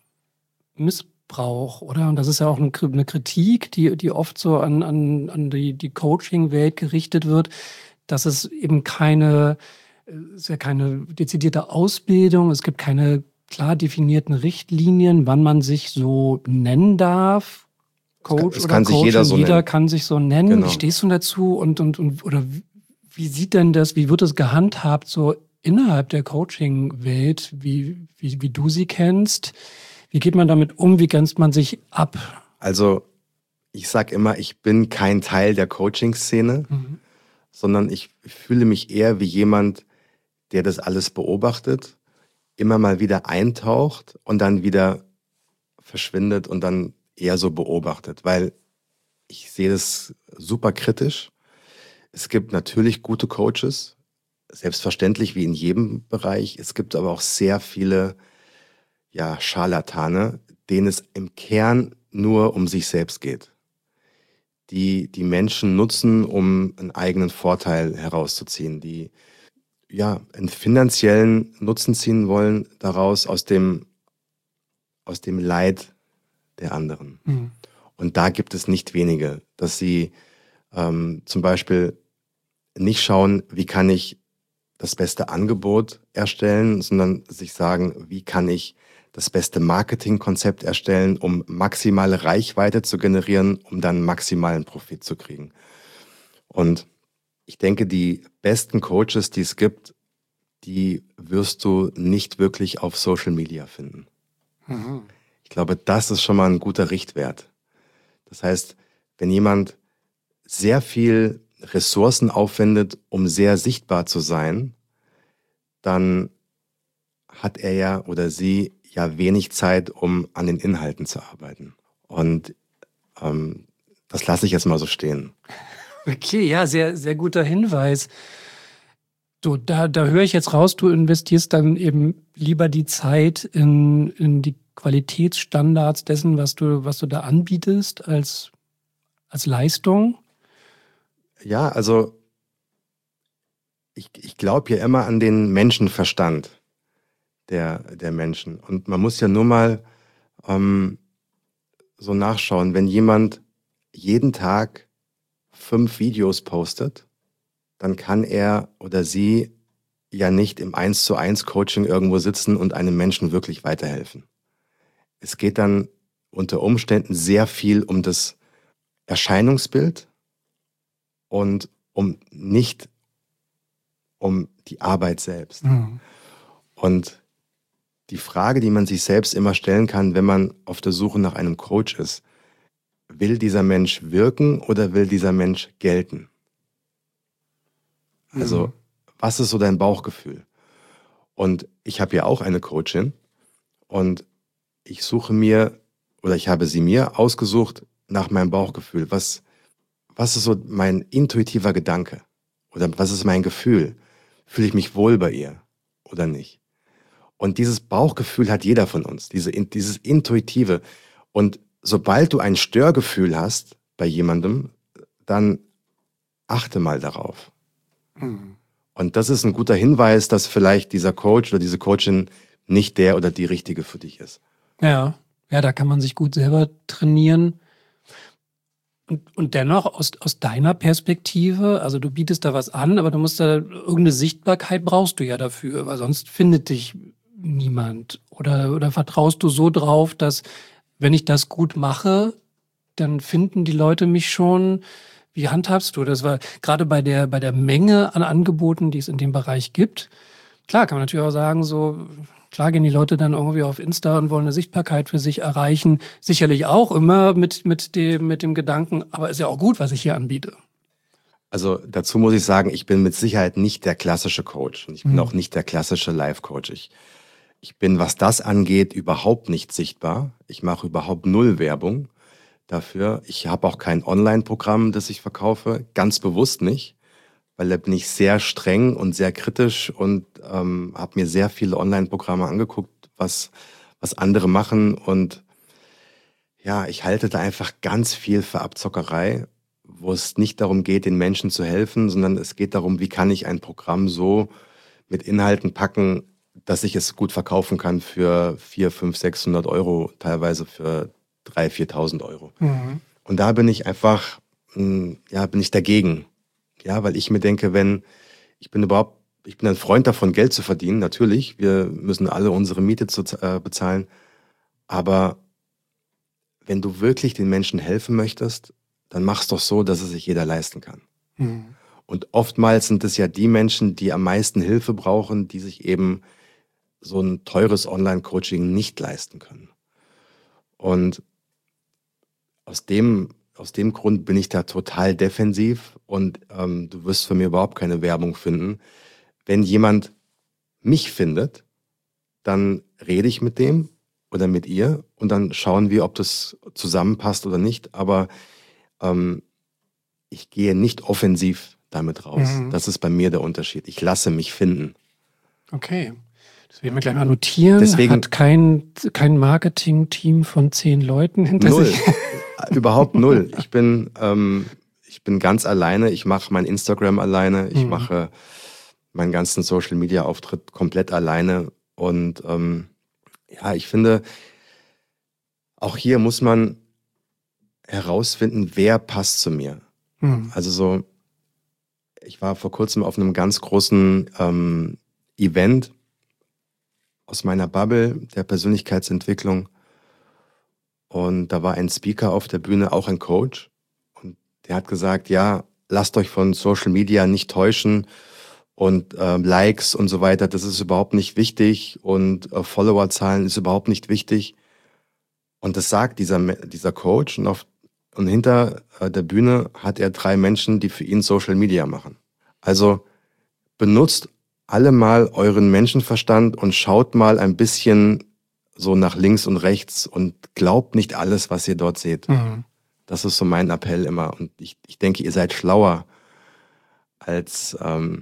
Missbrauch, oder? Und das ist ja auch eine, eine Kritik, die, die oft so an, an, an die, die Coaching-Welt gerichtet wird, dass es eben keine, es ist ja keine dezidierte Ausbildung, es gibt keine klar definierten Richtlinien, wann man sich so nennen darf. Coach es kann, es oder kann Coach, sich jeder so jeder nennen. kann sich so nennen. Genau. Wie stehst du dazu? Und, und, und, oder wie, wie sieht denn das, wie wird das gehandhabt so innerhalb der Coaching-Welt, wie, wie, wie du sie kennst? Wie geht man damit um? Wie grenzt man sich ab? Also ich sage immer, ich bin kein Teil der Coaching-Szene, mhm. sondern ich fühle mich eher wie jemand, der das alles beobachtet, immer mal wieder eintaucht und dann wieder verschwindet und dann eher so beobachtet, weil ich sehe das super kritisch. Es gibt natürlich gute Coaches, selbstverständlich wie in jedem Bereich. Es gibt aber auch sehr viele ja, Scharlatane, denen es im Kern nur um sich selbst geht, die die Menschen nutzen, um einen eigenen Vorteil herauszuziehen, die ja, einen finanziellen Nutzen ziehen wollen daraus aus dem, aus dem Leid der anderen. Mhm. Und da gibt es nicht wenige, dass sie ähm, zum Beispiel nicht schauen, wie kann ich das beste Angebot erstellen, sondern sich sagen, wie kann ich das beste Marketingkonzept erstellen, um maximale Reichweite zu generieren, um dann maximalen Profit zu kriegen. Und ich denke, die besten Coaches, die es gibt, die wirst du nicht wirklich auf Social Media finden. Mhm. Ich glaube, das ist schon mal ein guter Richtwert. Das heißt, wenn jemand sehr viel Ressourcen aufwendet, um sehr sichtbar zu sein, dann hat er ja oder sie ja wenig Zeit, um an den Inhalten zu arbeiten. Und ähm, das lasse ich jetzt mal so stehen. Okay, ja, sehr, sehr guter Hinweis. Du, da, da höre ich jetzt raus, du investierst dann eben lieber die Zeit in, in die Qualitätsstandards dessen, was du, was du da anbietest, als, als Leistung? Ja, also ich, ich glaube ja immer an den Menschenverstand der, der Menschen. Und man muss ja nur mal ähm, so nachschauen, wenn jemand jeden Tag fünf Videos postet, dann kann er oder sie ja nicht im eins zu eins Coaching irgendwo sitzen und einem Menschen wirklich weiterhelfen. Es geht dann unter Umständen sehr viel um das Erscheinungsbild und um nicht um die Arbeit selbst. Mhm. Und die Frage, die man sich selbst immer stellen kann, wenn man auf der Suche nach einem Coach ist: Will dieser Mensch wirken oder will dieser Mensch gelten? Also, mhm. was ist so dein Bauchgefühl? Und ich habe ja auch eine Coachin und ich suche mir, oder ich habe sie mir ausgesucht nach meinem Bauchgefühl. Was, was ist so mein intuitiver Gedanke? Oder was ist mein Gefühl? Fühle ich mich wohl bei ihr oder nicht? Und dieses Bauchgefühl hat jeder von uns, diese, dieses Intuitive. Und sobald du ein Störgefühl hast bei jemandem, dann achte mal darauf. Mhm. Und das ist ein guter Hinweis, dass vielleicht dieser Coach oder diese Coachin nicht der oder die richtige für dich ist. Ja, ja, da kann man sich gut selber trainieren. Und, und dennoch aus, aus deiner Perspektive, also du bietest da was an, aber du musst da irgendeine Sichtbarkeit brauchst du ja dafür, weil sonst findet dich niemand. Oder, oder vertraust du so drauf, dass wenn ich das gut mache, dann finden die Leute mich schon. Wie handhabst du das? Weil gerade bei der, bei der Menge an Angeboten, die es in dem Bereich gibt, klar kann man natürlich auch sagen, so klar gehen die Leute dann irgendwie auf Insta und wollen eine Sichtbarkeit für sich erreichen. Sicherlich auch immer mit, mit, dem, mit dem Gedanken, aber ist ja auch gut, was ich hier anbiete. Also dazu muss ich sagen, ich bin mit Sicherheit nicht der klassische Coach. Und ich bin mhm. auch nicht der klassische Life-Coach. Ich, ich bin, was das angeht, überhaupt nicht sichtbar. Ich mache überhaupt null Werbung dafür. Ich habe auch kein Online-Programm, das ich verkaufe. Ganz bewusst nicht. Weil da bin ich sehr streng und sehr kritisch und ähm, habe mir sehr viele Online-Programme angeguckt, was, was andere machen. Und ja, ich halte da einfach ganz viel für Abzockerei, wo es nicht darum geht, den Menschen zu helfen, sondern es geht darum, wie kann ich ein Programm so mit Inhalten packen, dass ich es gut verkaufen kann für vierhundert, fünfhundert, sechshundert Euro, teilweise für dreitausend, viertausend Euro. Mhm. Und da bin ich einfach, ja, bin ich dagegen. Ja, weil ich mir denke, wenn, ich bin überhaupt, ich bin ein Freund davon, Geld zu verdienen, natürlich. Wir müssen alle unsere Miete zu, äh, bezahlen. Aber wenn du wirklich den Menschen helfen möchtest, dann mach's doch so, dass es sich jeder leisten kann. Mhm. Und oftmals sind es ja die Menschen, die am meisten Hilfe brauchen, die sich eben so ein teures Online-Coaching nicht leisten können. Und aus dem, aus dem Grund bin ich da total defensiv und ähm, du wirst von mir überhaupt keine Werbung finden. Wenn jemand mich findet, dann rede ich mit dem oder mit ihr und dann schauen wir, ob das zusammenpasst oder nicht. Aber ähm, ich gehe nicht offensiv damit raus. Mhm. Das ist bei mir der Unterschied. Ich lasse mich finden. Okay. Das werden wir gleich mal notieren. Deswegen, hat kein, kein Marketing-Team von zehn Leuten hinter null. sich. Überhaupt null. Ich bin, ähm, ich bin ganz alleine. Ich mache mein Instagram alleine. Ich mhm. mache meinen ganzen Social-Media-Auftritt komplett alleine. Und ähm, ja, ich finde, auch hier muss man herausfinden, wer passt zu mir. Mhm. Also so, ich war vor kurzem auf einem ganz großen ähm, Event aus meiner Bubble der Persönlichkeitsentwicklung und da war ein Speaker auf der Bühne, auch ein Coach, und der hat gesagt, ja, lasst euch von Social Media nicht täuschen und äh, Likes und so weiter, das ist überhaupt nicht wichtig und äh, Followerzahlen ist überhaupt nicht wichtig. Und das sagt dieser, dieser Coach und, auf, und hinter äh, der Bühne hat er drei Menschen, die für ihn Social Media machen. Also benutzt alle mal euren Menschenverstand und schaut mal ein bisschen so nach links und rechts und glaubt nicht alles, was ihr dort seht. Mhm. Das ist so mein Appell immer. Und ich, ich denke, ihr seid schlauer, als ähm,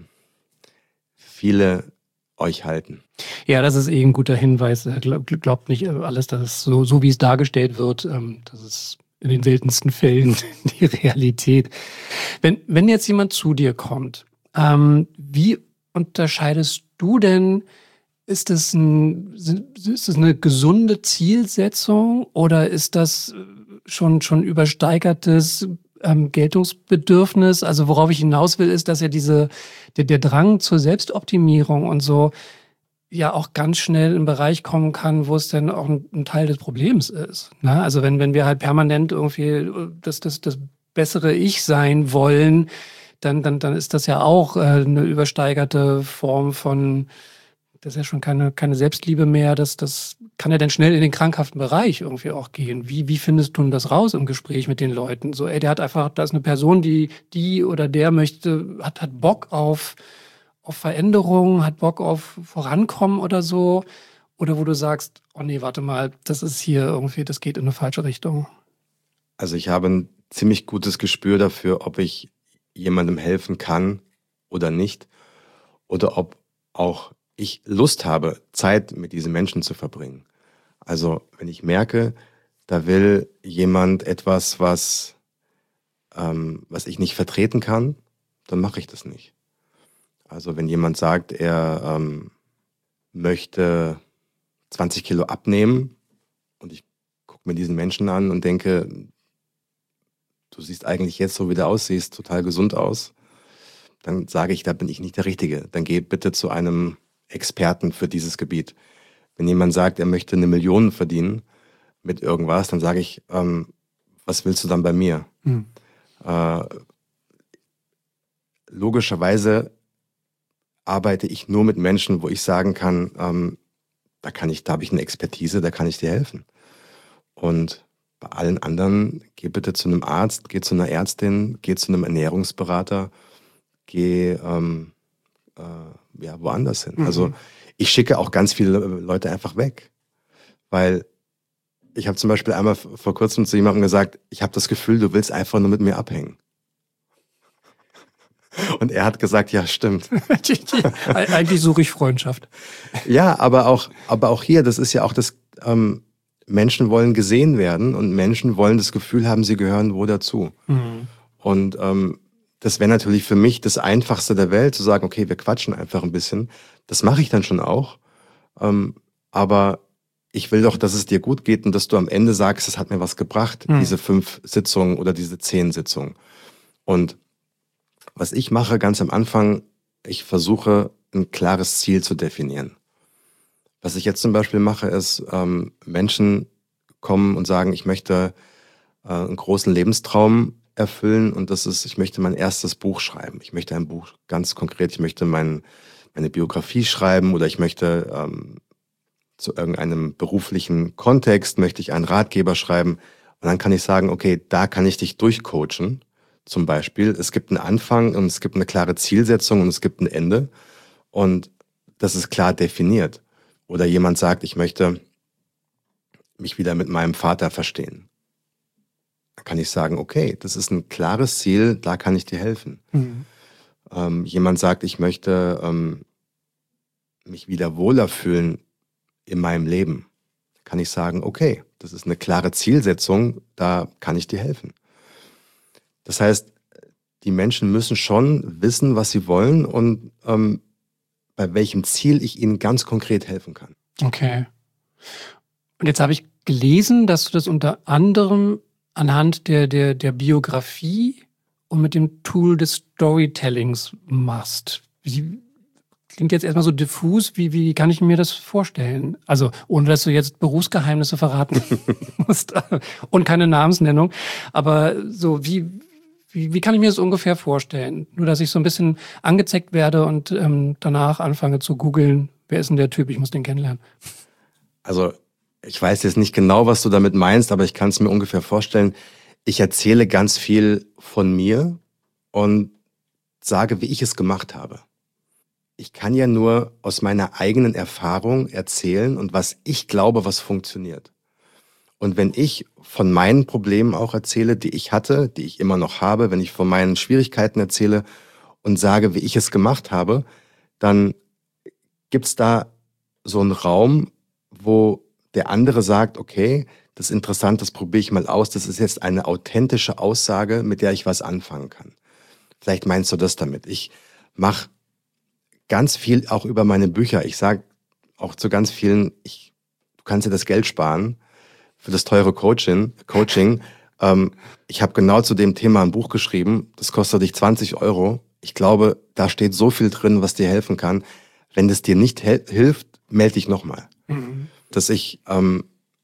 viele euch halten. Ja, das ist eh ein guter Hinweis. Glaubt nicht alles, dass es so, so wie es dargestellt wird, ähm, das ist in den seltensten Fällen die Realität. Wenn, wenn jetzt jemand zu dir kommt, ähm, wie unterscheidest du denn, ist das, ein, ist das eine gesunde Zielsetzung oder ist das schon, schon übersteigertes ähm, Geltungsbedürfnis? Also worauf ich hinaus will, ist, dass ja diese, der, der Drang zur Selbstoptimierung und so ja auch ganz schnell in einen Bereich kommen kann, wo es dann auch ein, ein Teil des Problems ist. Ne? Also wenn, wenn wir halt permanent irgendwie das, das, das bessere Ich sein wollen, Dann, dann, dann ist das ja auch äh, eine übersteigerte Form von, das ist ja schon keine, keine Selbstliebe mehr, das, das kann ja dann schnell in den krankhaften Bereich irgendwie auch gehen. Wie, wie findest du das raus im Gespräch mit den Leuten? So, ey, der hat einfach, da ist eine Person, die, die oder der möchte, hat, hat Bock auf, auf Veränderung, hat Bock auf Vorankommen oder so. Oder wo du sagst, oh nee, warte mal, das ist hier irgendwie, das geht in eine falsche Richtung. Also ich habe ein ziemlich gutes Gespür dafür, ob ich jemandem helfen kann oder nicht. Oder ob auch ich Lust habe, Zeit mit diesen Menschen zu verbringen. Also wenn ich merke, da will jemand etwas, was, ähm, was ich nicht vertreten kann, dann mache ich das nicht. Also wenn jemand sagt, er ähm, möchte zwanzig Kilo abnehmen und ich gucke mir diesen Menschen an und denke, du siehst eigentlich jetzt, so wie du aussiehst, total gesund aus, dann sage ich, da bin ich nicht der Richtige. Dann geh bitte zu einem Experten für dieses Gebiet. Wenn jemand sagt, er möchte eine Million verdienen mit irgendwas, dann sage ich, ähm, was willst du dann bei mir? Mhm. Äh, logischerweise arbeite ich nur mit Menschen, wo ich sagen kann, ähm, da kann ich, da habe ich eine Expertise, da kann ich dir helfen. Und bei allen anderen, geh bitte zu einem Arzt, geh zu einer Ärztin, geh zu einem Ernährungsberater, geh ähm, äh, ja, woanders hin. Mhm. Also ich schicke auch ganz viele Leute einfach weg. Weil ich habe zum Beispiel einmal vor kurzem zu jemandem gesagt, ich habe das Gefühl, du willst einfach nur mit mir abhängen. Und er hat gesagt, ja, stimmt. Eigentlich suche ich Freundschaft. Ja, aber auch, aber auch hier, das ist ja auch das, ähm, Menschen wollen gesehen werden und Menschen wollen das Gefühl haben, sie gehören wo dazu. Mhm. Und ähm, das wäre natürlich für mich das Einfachste der Welt, zu sagen, okay, wir quatschen einfach ein bisschen. Das mache ich dann schon auch. Ähm, aber ich will doch, dass es dir gut geht und dass du am Ende sagst, es hat mir was gebracht, mhm. diese fünf Sitzungen oder diese zehn Sitzungen. Und was ich mache ganz am Anfang, ich versuche, ein klares Ziel zu definieren. Was ich jetzt zum Beispiel mache, ist, ähm, Menschen kommen und sagen, ich möchte äh, einen großen Lebenstraum erfüllen und das ist, ich möchte mein erstes Buch schreiben. Ich möchte ein Buch ganz konkret, ich möchte mein, meine Biografie schreiben oder ich möchte ähm, zu irgendeinem beruflichen Kontext, möchte ich einen Ratgeber schreiben und dann kann ich sagen, okay, da kann ich dich durchcoachen. Zum Beispiel, es gibt einen Anfang und es gibt eine klare Zielsetzung und es gibt ein Ende und das ist klar definiert. Oder jemand sagt, ich möchte mich wieder mit meinem Vater verstehen. Da kann ich sagen, okay, das ist ein klares Ziel, da kann ich dir helfen. Mhm. Ähm, jemand sagt, ich möchte ähm, mich wieder wohler fühlen in meinem Leben. Da kann ich sagen, okay, das ist eine klare Zielsetzung, da kann ich dir helfen. Das heißt, die Menschen müssen schon wissen, was sie wollen und ähm, bei welchem Ziel ich ihnen ganz konkret helfen kann. Okay. Und jetzt habe ich gelesen, dass du das unter anderem anhand der, der, der Biografie und mit dem Tool des Storytellings machst. Wie, klingt jetzt erstmal so diffus. Wie, wie kann ich mir das vorstellen? Also, ohne dass du jetzt Berufsgeheimnisse verraten musst und keine Namensnennung. Aber so, wie... Wie, wie kann ich mir das ungefähr vorstellen? Nur, dass ich so ein bisschen angezeigt werde und ähm, danach anfange zu googeln, wer ist denn der Typ, ich muss den kennenlernen. Also ich weiß jetzt nicht genau, was du damit meinst, aber ich kann es mir ungefähr vorstellen. Ich erzähle ganz viel von mir und sage, wie ich es gemacht habe. Ich kann ja nur aus meiner eigenen Erfahrung erzählen und was ich glaube, was funktioniert. Und wenn ich von meinen Problemen auch erzähle, die ich hatte, die ich immer noch habe, wenn ich von meinen Schwierigkeiten erzähle und sage, wie ich es gemacht habe, dann gibt's da so einen Raum, wo der andere sagt, okay, das ist interessant, das probiere ich mal aus, das ist jetzt eine authentische Aussage, mit der ich was anfangen kann. Vielleicht meinst du das damit. Ich mache ganz viel auch über meine Bücher. Ich sage auch zu ganz vielen, ich, du kannst dir das Geld sparen, für das teure Coaching. Coaching. Ähm, ich habe genau zu dem Thema ein Buch geschrieben. Das kostet dich zwanzig Euro. Ich glaube, da steht so viel drin, was dir helfen kann. Wenn das dir nicht hel- hilft, melde dich nochmal. Mhm. Dass ich ähm,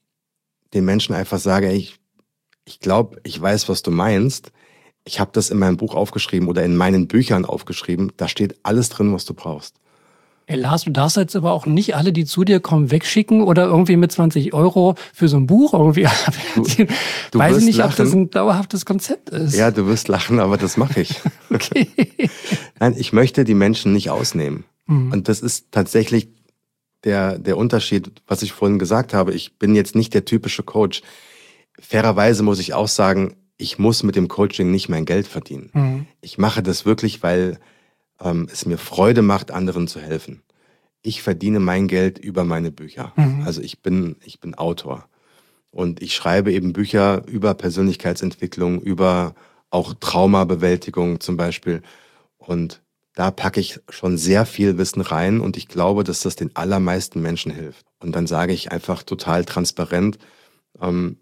den Menschen einfach sage, ey, ich, ich glaube, ich weiß, was du meinst. Ich habe das in meinem Buch aufgeschrieben oder in meinen Büchern aufgeschrieben. Da steht alles drin, was du brauchst. Ey, Lars, du darfst jetzt aber auch nicht alle, die zu dir kommen, wegschicken oder irgendwie mit zwanzig Euro für so ein Buch irgendwie. Du, du weiß nicht, lachen. ob das ein dauerhaftes Konzept ist. Ja, du wirst lachen, aber das mache ich. Okay. Nein, ich möchte die Menschen nicht ausnehmen. Mhm. Und das ist tatsächlich der, der Unterschied, was ich vorhin gesagt habe. Ich bin jetzt nicht der typische Coach. Fairerweise muss ich auch sagen, ich muss mit dem Coaching nicht mein Geld verdienen. Mhm. Ich mache das wirklich, weil ähm, es mir Freude macht, anderen zu helfen. Ich verdiene mein Geld über meine Bücher. Mhm. Also ich bin, ich bin Autor. Und ich schreibe eben Bücher über Persönlichkeitsentwicklung, über auch Traumabewältigung zum Beispiel. Und da packe ich schon sehr viel Wissen rein und ich glaube, dass das den allermeisten Menschen hilft. Und dann sage ich einfach total transparent, ähm,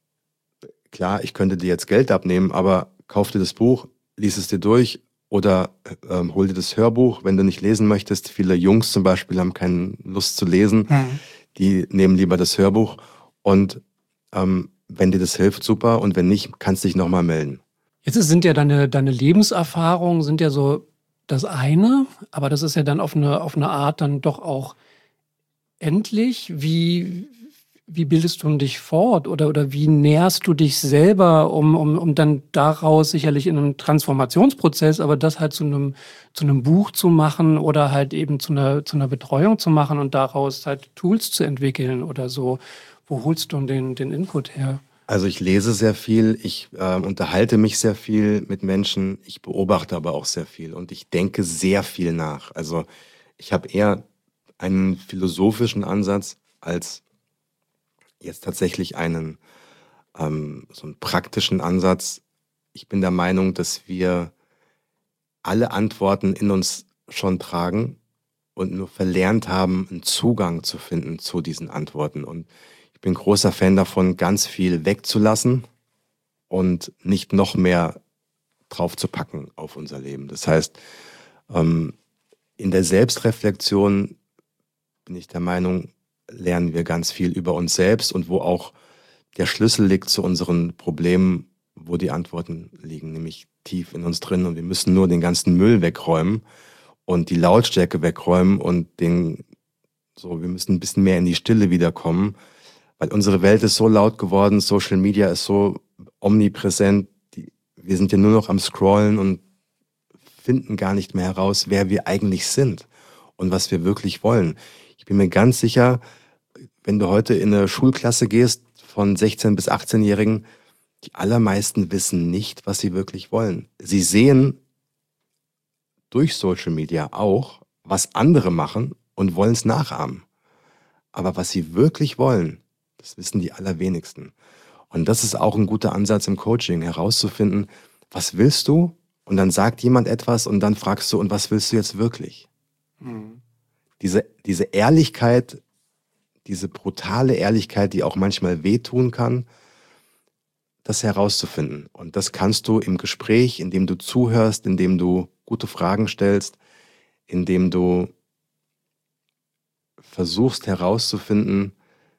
klar, ich könnte dir jetzt Geld abnehmen, aber kauf dir das Buch, lies es dir durch oder ähm, hol dir das Hörbuch, wenn du nicht lesen möchtest. Viele Jungs zum Beispiel haben keine Lust zu lesen. Mhm. Die nehmen lieber das Hörbuch. Und ähm, wenn dir das hilft, super. Und wenn nicht, kannst du dich nochmal melden. Jetzt sind ja deine, deine Lebenserfahrungen sind ja so das eine, aber das ist ja dann auf eine, auf eine Art dann doch auch endlich. Wie, wie bildest du dich fort oder, oder wie nährst du dich selber, um, um, um dann daraus sicherlich in einem Transformationsprozess, aber das halt zu einem, zu einem Buch zu machen oder halt eben zu einer, zu einer Betreuung zu machen und daraus halt Tools zu entwickeln oder so. Wo holst du den, den Input her? Also ich lese sehr viel, ich äh, unterhalte mich sehr viel mit Menschen, ich beobachte aber auch sehr viel und ich denke sehr viel nach. Also ich habe eher einen philosophischen Ansatz als jetzt tatsächlich einen ähm, so einen praktischen Ansatz. Ich bin der Meinung, dass wir alle Antworten in uns schon tragen und nur verlernt haben, einen Zugang zu finden zu diesen Antworten. Und ich bin großer Fan davon, ganz viel wegzulassen und nicht noch mehr drauf zu packen auf unser Leben. Das heißt, ähm, in der Selbstreflexion bin ich der Meinung, lernen wir ganz viel über uns selbst und wo auch der Schlüssel liegt zu unseren Problemen, wo die Antworten liegen, nämlich tief in uns drin. Und wir müssen nur den ganzen Müll wegräumen und die Lautstärke wegräumen und den, so, wir müssen ein bisschen mehr in die Stille wiederkommen, weil unsere Welt ist so laut geworden, Social Media ist so omnipräsent, die, wir sind ja nur noch am Scrollen und finden gar nicht mehr heraus, wer wir eigentlich sind und was wir wirklich wollen. Ich bin mir ganz sicher, wenn du heute in eine Schulklasse gehst von sechzehn- bis achtzehnjährigen, die allermeisten wissen nicht, was sie wirklich wollen. Sie sehen durch Social Media auch, was andere machen und wollen es nachahmen. Aber was sie wirklich wollen, das wissen die allerwenigsten. Und das ist auch ein guter Ansatz im Coaching, herauszufinden, was willst du? Und dann sagt jemand etwas und dann fragst du, und was willst du jetzt wirklich? Mhm. Diese, diese Ehrlichkeit, diese brutale Ehrlichkeit, die auch manchmal wehtun kann, das herauszufinden. Und das kannst du im Gespräch, indem du zuhörst, indem du gute Fragen stellst, indem du versuchst herauszufinden,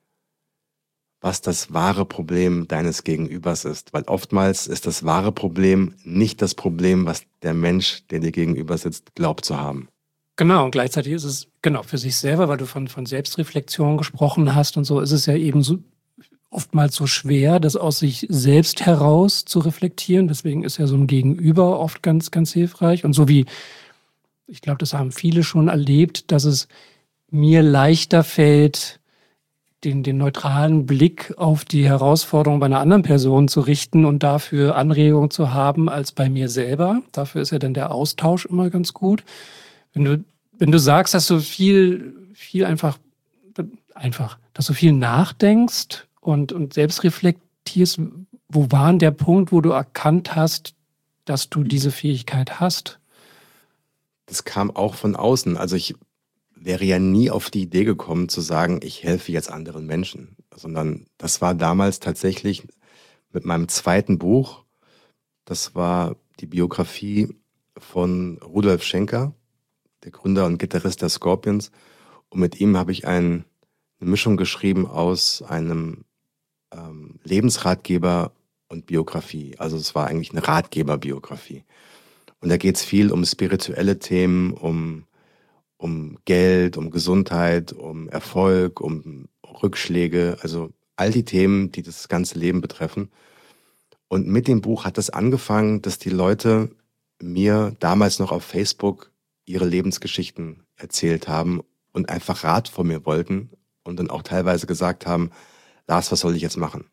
was das wahre Problem deines Gegenübers ist. Weil oftmals ist das wahre Problem nicht das Problem, was der Mensch, der dir gegenüber sitzt, glaubt zu haben. Genau, und gleichzeitig ist es, genau, für sich selber, weil du von, von Selbstreflexion gesprochen hast und so, ist es ja eben so oftmals so schwer, das aus sich selbst heraus zu reflektieren. Deswegen ist ja so ein Gegenüber oft ganz, ganz hilfreich. Und so wie, ich glaube, das haben viele schon erlebt, dass es mir leichter fällt, den, den neutralen Blick auf die Herausforderung bei einer anderen Person zu richten und dafür Anregungen zu haben, als bei mir selber. Dafür ist ja dann der Austausch immer ganz gut. Wenn du, wenn du sagst, dass du viel, viel einfach, einfach, dass du viel nachdenkst und, und selbst reflektierst, wo war denn der Punkt, wo du erkannt hast, dass du diese Fähigkeit hast? Das kam auch von außen. Also ich wäre ja nie auf die Idee gekommen zu sagen, ich helfe jetzt anderen Menschen, sondern das war damals tatsächlich mit meinem zweiten Buch. Das war die Biografie von Rudolf Schenker, der Gründer und Gitarrist der Scorpions. Und mit ihm habe ich ein, eine Mischung geschrieben aus einem ähm, Lebensratgeber und Biografie. Also es war eigentlich eine Ratgeberbiografie. Und da geht es viel um spirituelle Themen, um, um Geld, um Gesundheit, um Erfolg, um Rückschläge. Also all die Themen, die das ganze Leben betreffen. Und mit dem Buch hat es angefangen, dass die Leute mir damals noch auf Facebook ihre Lebensgeschichten erzählt haben und einfach Rat von mir wollten und dann auch teilweise gesagt haben, Lars, was soll ich jetzt machen?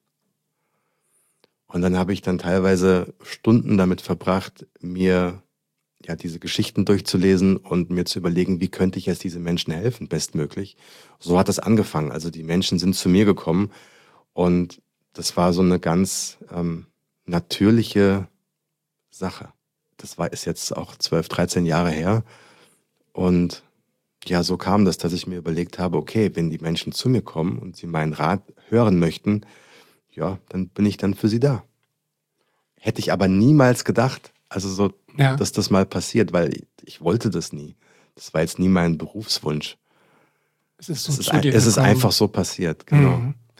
Und dann habe ich dann teilweise Stunden damit verbracht, mir ja diese Geschichten durchzulesen und mir zu überlegen, wie könnte ich jetzt diese Menschen helfen, bestmöglich. So hat das angefangen. Also die Menschen sind zu mir gekommen und das war so eine ganz ähm, natürliche Sache. Das war ist jetzt auch zwölf, dreizehn Jahre her. Und ja, so kam das, dass ich mir überlegt habe, okay, wenn die Menschen zu mir kommen und sie meinen Rat hören möchten, ja, dann bin ich dann für sie da. Hätte ich aber niemals gedacht, also so, ja. dass das mal passiert, weil ich, ich wollte das nie. Das war jetzt nie mein Berufswunsch. Es ist, so es ist, ein, es ist einfach so passiert, genau. Mhm.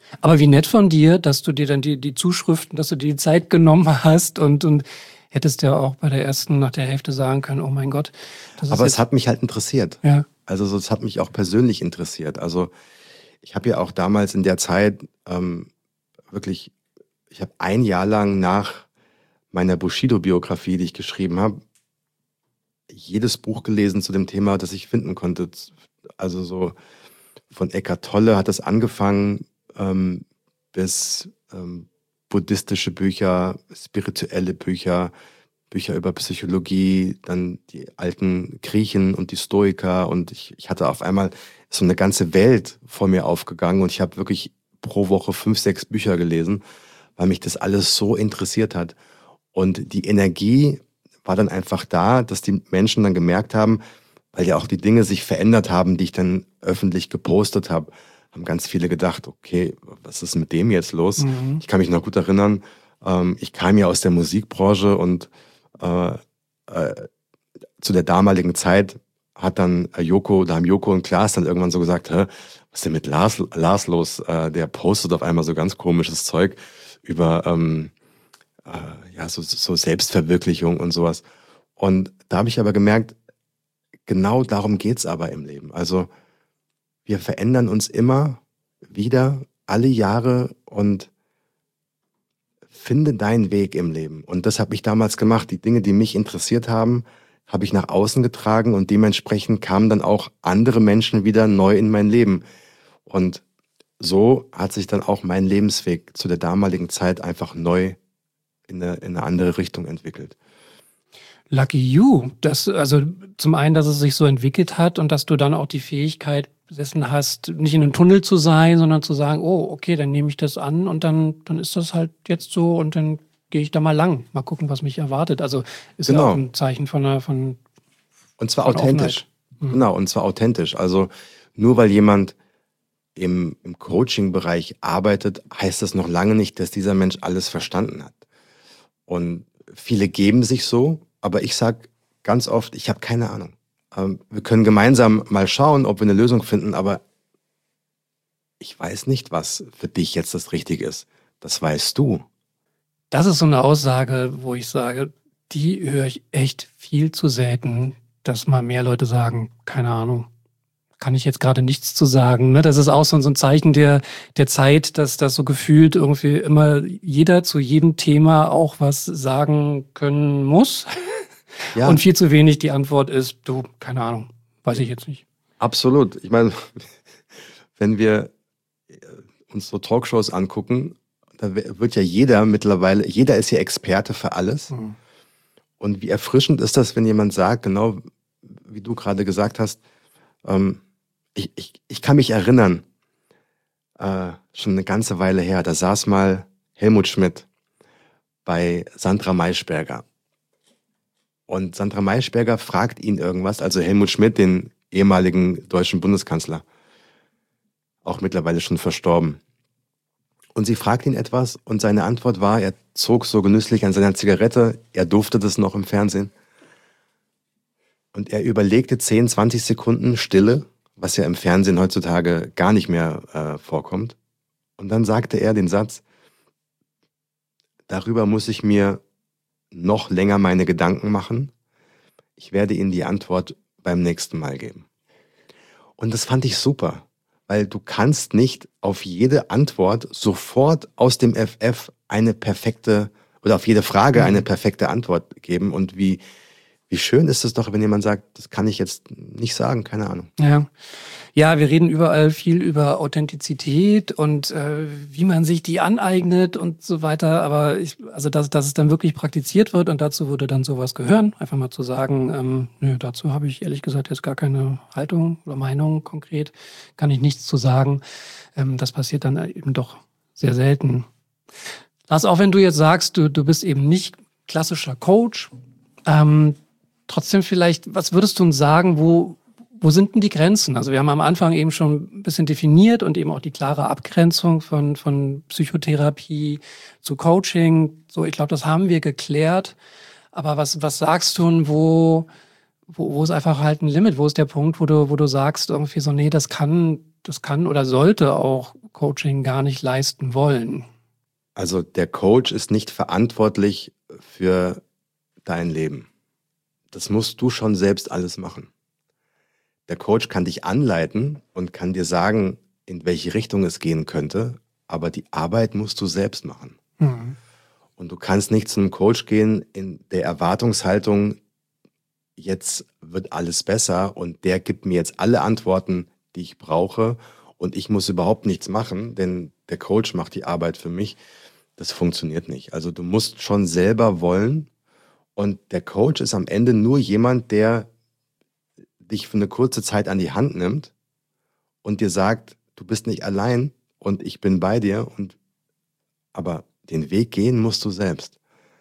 Aber wie nett von dir, dass du dir dann die, die Zuschriften, dass du dir die Zeit genommen hast und, und hättest ja auch bei der ersten, nach der Hälfte sagen können, oh mein Gott. Das ist Aber jetzt, es hat mich halt interessiert. Ja. Also so, es hat mich auch persönlich interessiert. Also ich habe ja auch damals in der Zeit ähm, wirklich, ich habe ein Jahr lang nach meiner Bushido-Biografie, die ich geschrieben habe, jedes Buch gelesen zu dem Thema, das ich finden konnte. Also so von Eckhart Tolle hat es angefangen, ähm, bis ähm, buddhistische Bücher, spirituelle Bücher, Bücher über Psychologie, dann die alten Griechen und die Stoiker. Und ich, ich hatte auf einmal so eine ganze Welt vor mir aufgegangen und ich habe wirklich pro Woche fünf, sechs Bücher gelesen, weil mich das alles so interessiert hat. Und die Energie war dann einfach da, dass die Menschen dann gemerkt haben, weil ja auch die Dinge sich verändert haben, die ich dann öffentlich gepostet habe, haben ganz viele gedacht, okay, was ist mit dem jetzt los? Mhm. Ich kann mich noch gut erinnern, ähm, ich kam ja aus der Musikbranche und äh, äh, zu der damaligen Zeit hat dann Joko, da haben Joko und Klaas dann irgendwann so gesagt, hä, was ist denn mit Lars, Lars los? Äh, der postet auf einmal so ganz komisches Zeug über ähm, äh, ja, so, so Selbstverwirklichung und sowas. Und da habe ich aber gemerkt, genau darum geht's aber im Leben. Also wir verändern uns immer wieder, alle Jahre und finde deinen Weg im Leben. Und das habe ich damals gemacht. Die Dinge, die mich interessiert haben, habe ich nach außen getragen und dementsprechend kamen dann auch andere Menschen wieder neu in mein Leben. Und so hat sich dann auch mein Lebensweg zu der damaligen Zeit einfach neu in eine, in eine andere Richtung entwickelt. Lucky you. Das, also zum einen, dass es sich so entwickelt hat und dass du dann auch die Fähigkeit besessen hast, nicht in einem Tunnel zu sein, sondern zu sagen, oh, okay, dann nehme ich das an und dann, dann ist das halt jetzt so und dann gehe ich da mal lang. Mal gucken, was mich erwartet. Also ist genau. ja auch ein Zeichen von einer von Und zwar authentisch. Mhm. Genau, und zwar authentisch. Also nur weil jemand im, im Coaching-Bereich arbeitet, heißt das noch lange nicht, dass dieser Mensch alles verstanden hat. Und viele geben sich so, aber ich sage ganz oft, ich habe keine Ahnung. Ähm, wir können gemeinsam mal schauen, ob wir eine Lösung finden, aber ich weiß nicht, was für dich jetzt das Richtige ist. Das weißt du. Das ist so eine Aussage, wo ich sage, die höre ich echt viel zu selten, dass mal mehr Leute sagen, keine Ahnung, kann ich jetzt gerade nichts zu sagen. Das ist auch so ein Zeichen der, der Zeit, dass das so gefühlt irgendwie immer jeder zu jedem Thema auch was sagen können muss. Ja. Und viel zu wenig die Antwort ist, du, keine Ahnung, weiß ich jetzt nicht. Absolut. Ich meine, wenn wir uns so Talkshows angucken, da wird ja jeder mittlerweile, jeder ist ja Experte für alles. Mhm. Und wie erfrischend ist das, wenn jemand sagt, genau wie du gerade gesagt hast, ähm, ich, ich, ich kann mich erinnern, äh, schon eine ganze Weile her, da saß mal Helmut Schmidt bei Sandra Maischberger. Und Sandra Maischberger fragt ihn irgendwas, also Helmut Schmidt, den ehemaligen deutschen Bundeskanzler, auch mittlerweile schon verstorben. Und sie fragt ihn etwas und seine Antwort war, er zog so genüsslich an seiner Zigarette, er durfte das noch im Fernsehen. Und er überlegte zehn, zwanzig Sekunden Stille, was ja im Fernsehen heutzutage gar nicht mehr äh, vorkommt. Und dann sagte er den Satz, darüber muss ich mir noch länger meine Gedanken machen. Ich werde Ihnen die Antwort beim nächsten Mal geben. Und das fand ich super, weil du kannst nicht auf jede Antwort sofort aus dem F F eine perfekte, oder auf jede Frage eine perfekte Antwort geben. Und wie, wie schön ist es doch, wenn jemand sagt, das kann ich jetzt nicht sagen, keine Ahnung. Ja. Ja, wir reden überall viel über Authentizität und äh, wie man sich die aneignet und so weiter. Aber ich, also dass, dass es dann wirklich praktiziert wird und dazu würde dann sowas gehören. Einfach mal zu sagen, ähm, nö, dazu habe ich ehrlich gesagt jetzt gar keine Haltung oder Meinung konkret, kann ich nichts zu sagen. Ähm, das passiert dann eben doch sehr selten. Lars, auch wenn du jetzt sagst, du, du bist eben nicht klassischer Coach, ähm, trotzdem vielleicht, was würdest du uns sagen, wo Wo sind denn die Grenzen? Also wir haben am Anfang eben schon ein bisschen definiert und eben auch die klare Abgrenzung von, von Psychotherapie zu Coaching. So, ich glaube, das haben wir geklärt. Aber was, was sagst du denn, wo, wo, wo ist einfach halt ein Limit? Wo ist der Punkt, wo du, wo du sagst irgendwie so, nee, das kann, das kann oder sollte auch Coaching gar nicht leisten wollen. Also der Coach ist nicht verantwortlich für dein Leben. Das musst du schon selbst alles machen. Der Coach kann dich anleiten und kann dir sagen, in welche Richtung es gehen könnte, aber die Arbeit musst du selbst machen. Mhm. Und du kannst nicht zu einem Coach gehen in der Erwartungshaltung, jetzt wird alles besser und der gibt mir jetzt alle Antworten, die ich brauche und ich muss überhaupt nichts machen, denn der Coach macht die Arbeit für mich. Das funktioniert nicht. Also du musst schon selber wollen und der Coach ist am Ende nur jemand, der dich für eine kurze Zeit an die Hand nimmt und dir sagt, du bist nicht allein und ich bin bei dir, und aber den Weg gehen musst du selbst.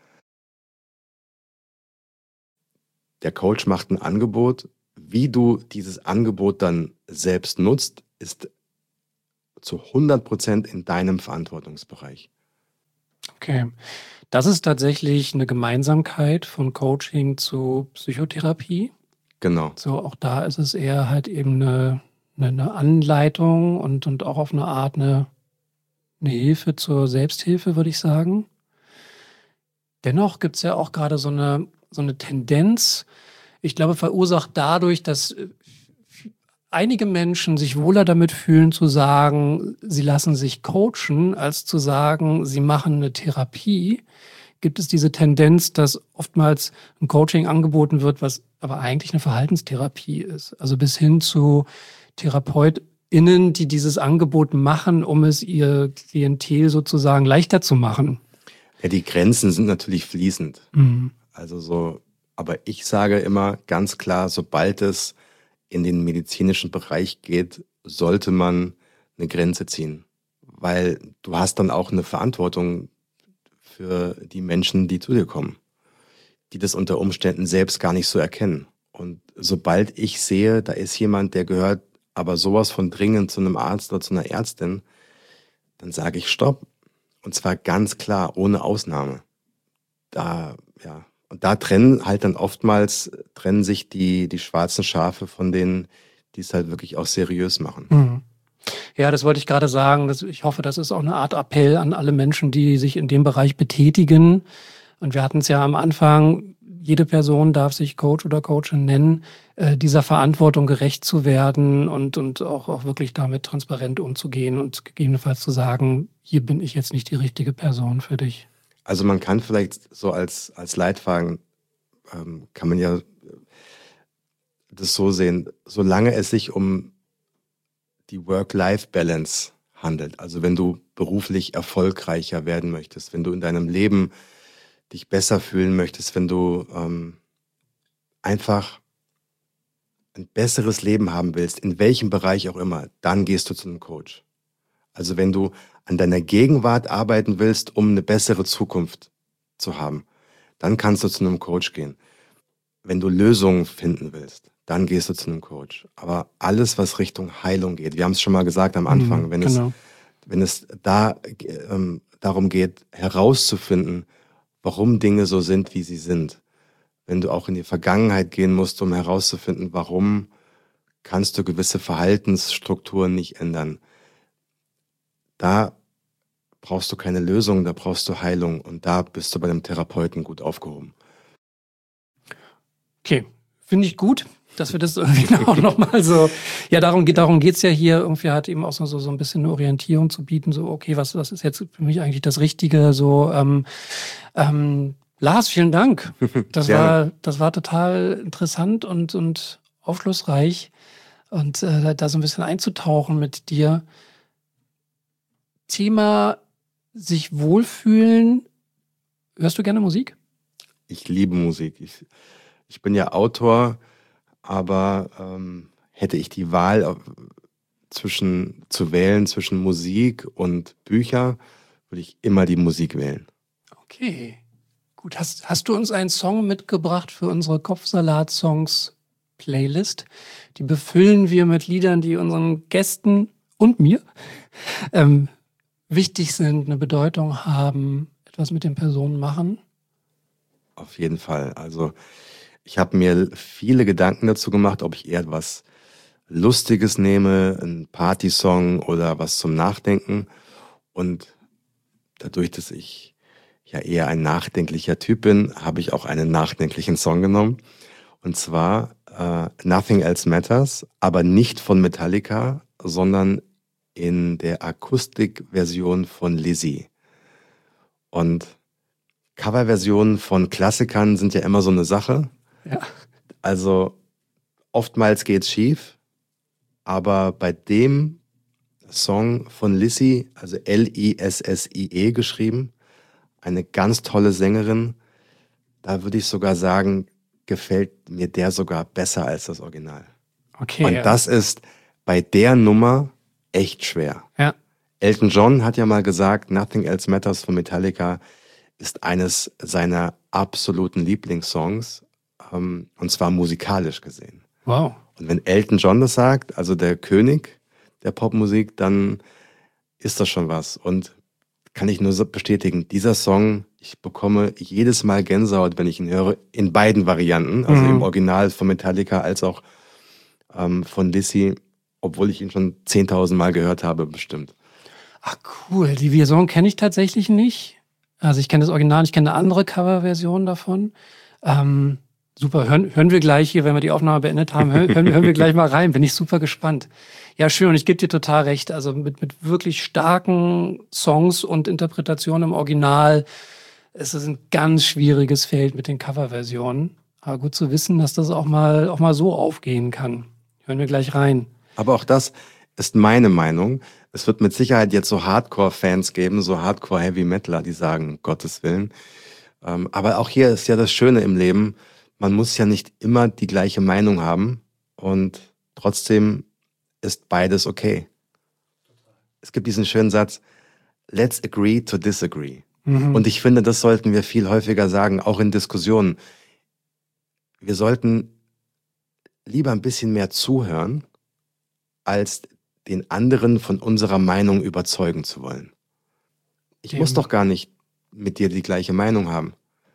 Der Coach macht ein Angebot. Wie du dieses Angebot dann selbst nutzt, ist zu hundert Prozent in deinem Verantwortungsbereich. Okay. Das ist tatsächlich eine Gemeinsamkeit von Coaching zu Psychotherapie. Genau. So, auch da ist es eher halt eben eine, eine Anleitung und, und auch auf eine Art eine, eine Hilfe zur Selbsthilfe, würde ich sagen. Dennoch gibt es ja auch gerade so eine so eine Tendenz, ich glaube, verursacht dadurch, dass einige Menschen sich wohler damit fühlen, zu sagen, sie lassen sich coachen, als zu sagen, sie machen eine Therapie, gibt es diese Tendenz, dass oftmals ein Coaching angeboten wird, was aber eigentlich eine Verhaltenstherapie ist. Also bis hin zu TherapeutInnen, die dieses Angebot machen, um es ihr Klientel sozusagen leichter zu machen. Ja, die Grenzen sind natürlich fließend. Mhm. Also so, aber ich sage immer ganz klar, sobald es in den medizinischen Bereich geht, sollte man eine Grenze ziehen. Weil du hast dann auch eine Verantwortung für die Menschen, die zu dir kommen, die das unter Umständen selbst gar nicht so erkennen. Und sobald ich sehe, da ist jemand, der gehört aber sowas von dringend zu einem Arzt oder zu einer Ärztin, dann sage ich Stopp. Und zwar ganz klar, ohne Ausnahme. Da, ja. Und da trennen halt dann oftmals, trennen sich die, die schwarzen Schafe von denen, die es halt wirklich auch seriös machen. Mhm. Ja, das wollte ich gerade sagen. Das, ich hoffe, das ist auch eine Art Appell an alle Menschen, die sich in dem Bereich betätigen. Und wir hatten es ja am Anfang, jede Person darf sich Coach oder Coachin nennen, äh, dieser Verantwortung gerecht zu werden und, und auch, auch wirklich damit transparent umzugehen und gegebenenfalls zu sagen, hier bin ich jetzt nicht die richtige Person für dich. Also man kann vielleicht so als, als Leitfaden, ähm, kann man ja das so sehen, solange es sich um die Work-Life-Balance handelt, also wenn du beruflich erfolgreicher werden möchtest, wenn du in deinem Leben dich besser fühlen möchtest, wenn du ähm, einfach ein besseres Leben haben willst, in welchem Bereich auch immer, dann gehst du zu einem Coach. Also wenn du an deiner Gegenwart arbeiten willst, um eine bessere Zukunft zu haben, dann kannst du zu einem Coach gehen. Wenn du Lösungen finden willst, dann gehst du zu einem Coach. Aber alles, was Richtung Heilung geht, wir haben es schon mal gesagt am Anfang, mhm, wenn, genau. es, wenn es da ähm, darum geht, herauszufinden, warum Dinge so sind, wie sie sind, wenn du auch in die Vergangenheit gehen musst, um herauszufinden, warum kannst du gewisse Verhaltensstrukturen nicht ändern, da brauchst du keine Lösung, da brauchst du Heilung und da bist du bei einem Therapeuten gut aufgehoben. Okay, finde ich gut, dass wir das irgendwie auch nochmal so, ja, darum geht darum geht's ja hier, irgendwie hat eben auch so, so ein bisschen eine Orientierung zu bieten, so, okay, was, was ist jetzt für mich eigentlich das Richtige, so, ähm, ähm, Lars, vielen Dank. Das war, das war total interessant und, und aufschlussreich und äh, da so ein bisschen einzutauchen mit dir. Thema sich wohlfühlen. Hörst du gerne Musik? Ich liebe Musik. Ich, ich bin ja Autor, aber ähm, hätte ich die Wahl zwischen zu wählen zwischen Musik und Bücher, würde ich immer die Musik wählen. Okay, gut. Hast, hast du uns einen Song mitgebracht für unsere Kopfsalat-Songs-Playlist? Die befüllen wir mit Liedern, die unseren Gästen und mir ähm, wichtig sind, eine Bedeutung haben, etwas mit den Personen machen? Auf jeden Fall. Also ich habe mir viele Gedanken dazu gemacht, ob ich eher etwas Lustiges nehme, ein Partysong oder was zum Nachdenken. Und dadurch, dass ich ja eher ein nachdenklicher Typ bin, habe ich auch einen nachdenklichen Song genommen. Und zwar uh, Nothing Else Matters, aber nicht von Metallica, sondern in der Akustikversion von Lizzy. Und Coverversionen von Klassikern sind ja immer so eine Sache. Ja. Also oftmals geht's schief, aber bei dem Song von Lizzy, also L I S S I E geschrieben, eine ganz tolle Sängerin, da würde ich sogar sagen, gefällt mir der sogar besser als das Original. Okay. Und ja. das ist bei der Nummer echt schwer. Ja. Elton John hat ja mal gesagt, Nothing Else Matters von Metallica ist eines seiner absoluten Lieblingssongs, ähm, und zwar musikalisch gesehen. Wow. Und wenn Elton John das sagt, also der König der Popmusik, dann ist das schon was. Und kann ich nur so bestätigen, dieser Song, ich bekomme jedes Mal Gänsehaut, wenn ich ihn höre, in beiden Varianten, also Mhm. im Original von Metallica als auch ähm, von Lizzy, obwohl ich ihn schon zehntausend Mal gehört habe, bestimmt. Ach cool, die Version kenne ich tatsächlich nicht. Also ich kenne das Original, ich kenne eine andere Coverversion davon. Ähm, super, hören, hören wir gleich hier, wenn wir die Aufnahme beendet haben, hören, hören, hören wir gleich mal rein, bin ich super gespannt. Ja, schön, und ich gebe dir total recht, also mit, mit wirklich starken Songs und Interpretationen im Original, es ist ein ganz schwieriges Feld mit den Coverversionen. Aber gut zu wissen, dass das auch mal, auch mal so aufgehen kann. Hören wir gleich rein. Aber auch das ist meine Meinung. Es wird mit Sicherheit jetzt so Hardcore-Fans geben, so Hardcore-Heavy-Metaler, die sagen, um Gottes Willen. Ähm, aber auch hier ist ja das Schöne im Leben, man muss ja nicht immer die gleiche Meinung haben und trotzdem ist beides okay. Es gibt diesen schönen Satz, let's agree to disagree. Mhm. Und ich finde, das sollten wir viel häufiger sagen, auch in Diskussionen. Wir sollten lieber ein bisschen mehr zuhören, als den anderen von unserer Meinung überzeugen zu wollen. Ich Dem. muss doch gar nicht mit dir die gleiche Meinung haben.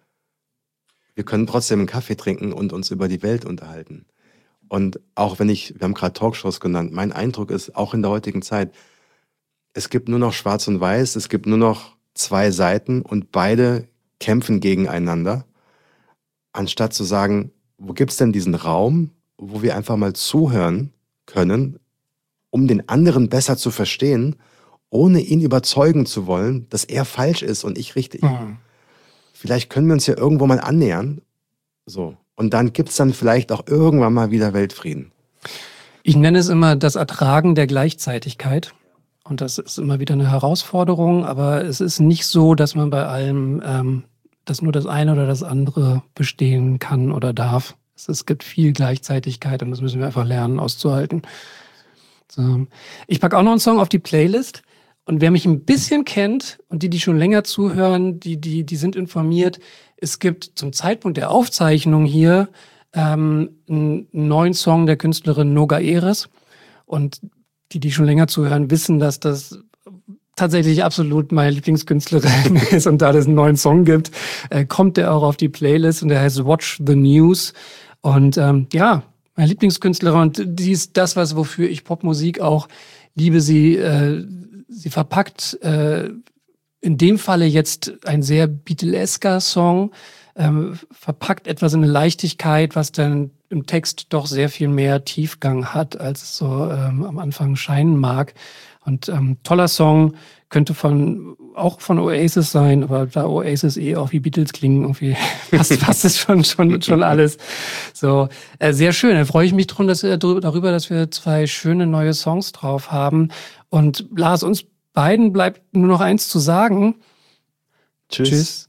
Wir können trotzdem einen Kaffee trinken und uns über die Welt unterhalten. Und auch wenn ich, wir haben gerade Talkshows genannt, mein Eindruck ist, auch in der heutigen Zeit, es gibt nur noch Schwarz und Weiß, es gibt nur noch zwei Seiten und beide kämpfen gegeneinander, anstatt zu sagen, wo gibt's denn diesen Raum, wo wir einfach mal zuhören können, um den anderen besser zu verstehen, ohne ihn überzeugen zu wollen, dass er falsch ist und ich richtig. Mhm. Vielleicht können wir uns ja irgendwo mal annähern. So. Und dann gibt's dann vielleicht auch irgendwann mal wieder Weltfrieden. Ich nenne es immer das Ertragen der Gleichzeitigkeit. Und das ist immer wieder eine Herausforderung, aber es ist nicht so, dass man bei allem, ähm, dass nur das eine oder das andere bestehen kann oder darf. Es, es gibt viel Gleichzeitigkeit und das müssen wir einfach lernen auszuhalten. So. Ich packe auch noch einen Song auf die Playlist. Und wer mich ein bisschen kennt und die, die schon länger zuhören, die, die, die sind informiert, es gibt zum Zeitpunkt der Aufzeichnung hier ähm, einen neuen Song der Künstlerin Noga Eres. Und die, die schon länger zuhören, wissen, dass das tatsächlich absolut meine Lieblingskünstlerin ist. Und da es einen neuen Song gibt, äh, kommt der auch auf die Playlist und der heißt Watch the News. Und ähm, ja, meine Lieblingskünstlerin, und die ist das, was wofür ich Popmusik auch liebe. Sie äh, Sie verpackt äh, in dem Falle jetzt ein sehr Beatlesker Song, ähm, verpackt etwas in eine Leichtigkeit, was dann im Text doch sehr viel mehr Tiefgang hat, als es so ähm, am Anfang scheinen mag. Und ähm, toller Song, könnte von auch von Oasis sein, aber da Oasis eh auch wie Beatles klingen, irgendwie passt, passt es schon, schon, schon alles. So, äh, sehr schön. Da freue ich mich drum, dass wir darüber, dass wir zwei schöne neue Songs drauf haben. Und Lars, uns beiden bleibt nur noch eins zu sagen. Tschüss. Tschüss.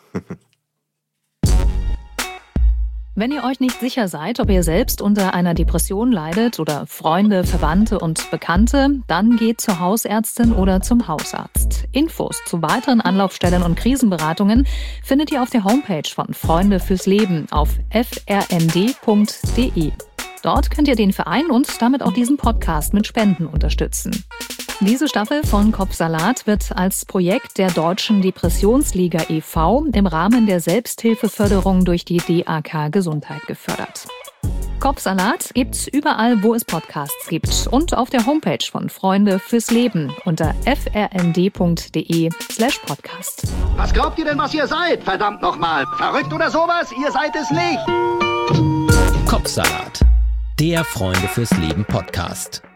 Wenn ihr euch nicht sicher seid, ob ihr selbst unter einer Depression leidet oder Freunde, Verwandte und Bekannte, dann geht zur Hausärztin oder zum Hausarzt. Infos zu weiteren Anlaufstellen und Krisenberatungen findet ihr auf der Homepage von Freunde fürs Leben auf f r n d punkt d e. Dort könnt ihr den Verein und damit auch diesen Podcast mit Spenden unterstützen. Diese Staffel von Kopfsalat wird als Projekt der Deutschen Depressionsliga e V im Rahmen der Selbsthilfeförderung durch die D A K Gesundheit gefördert. Kopfsalat gibt's überall, wo es Podcasts gibt und auf der Homepage von Freunde fürs Leben unter f r n d punkt d e slash podcast. Was glaubt ihr denn, was ihr seid? Verdammt nochmal. Verrückt oder sowas? Ihr seid es nicht. Kopfsalat, der Freunde fürs Leben Podcast.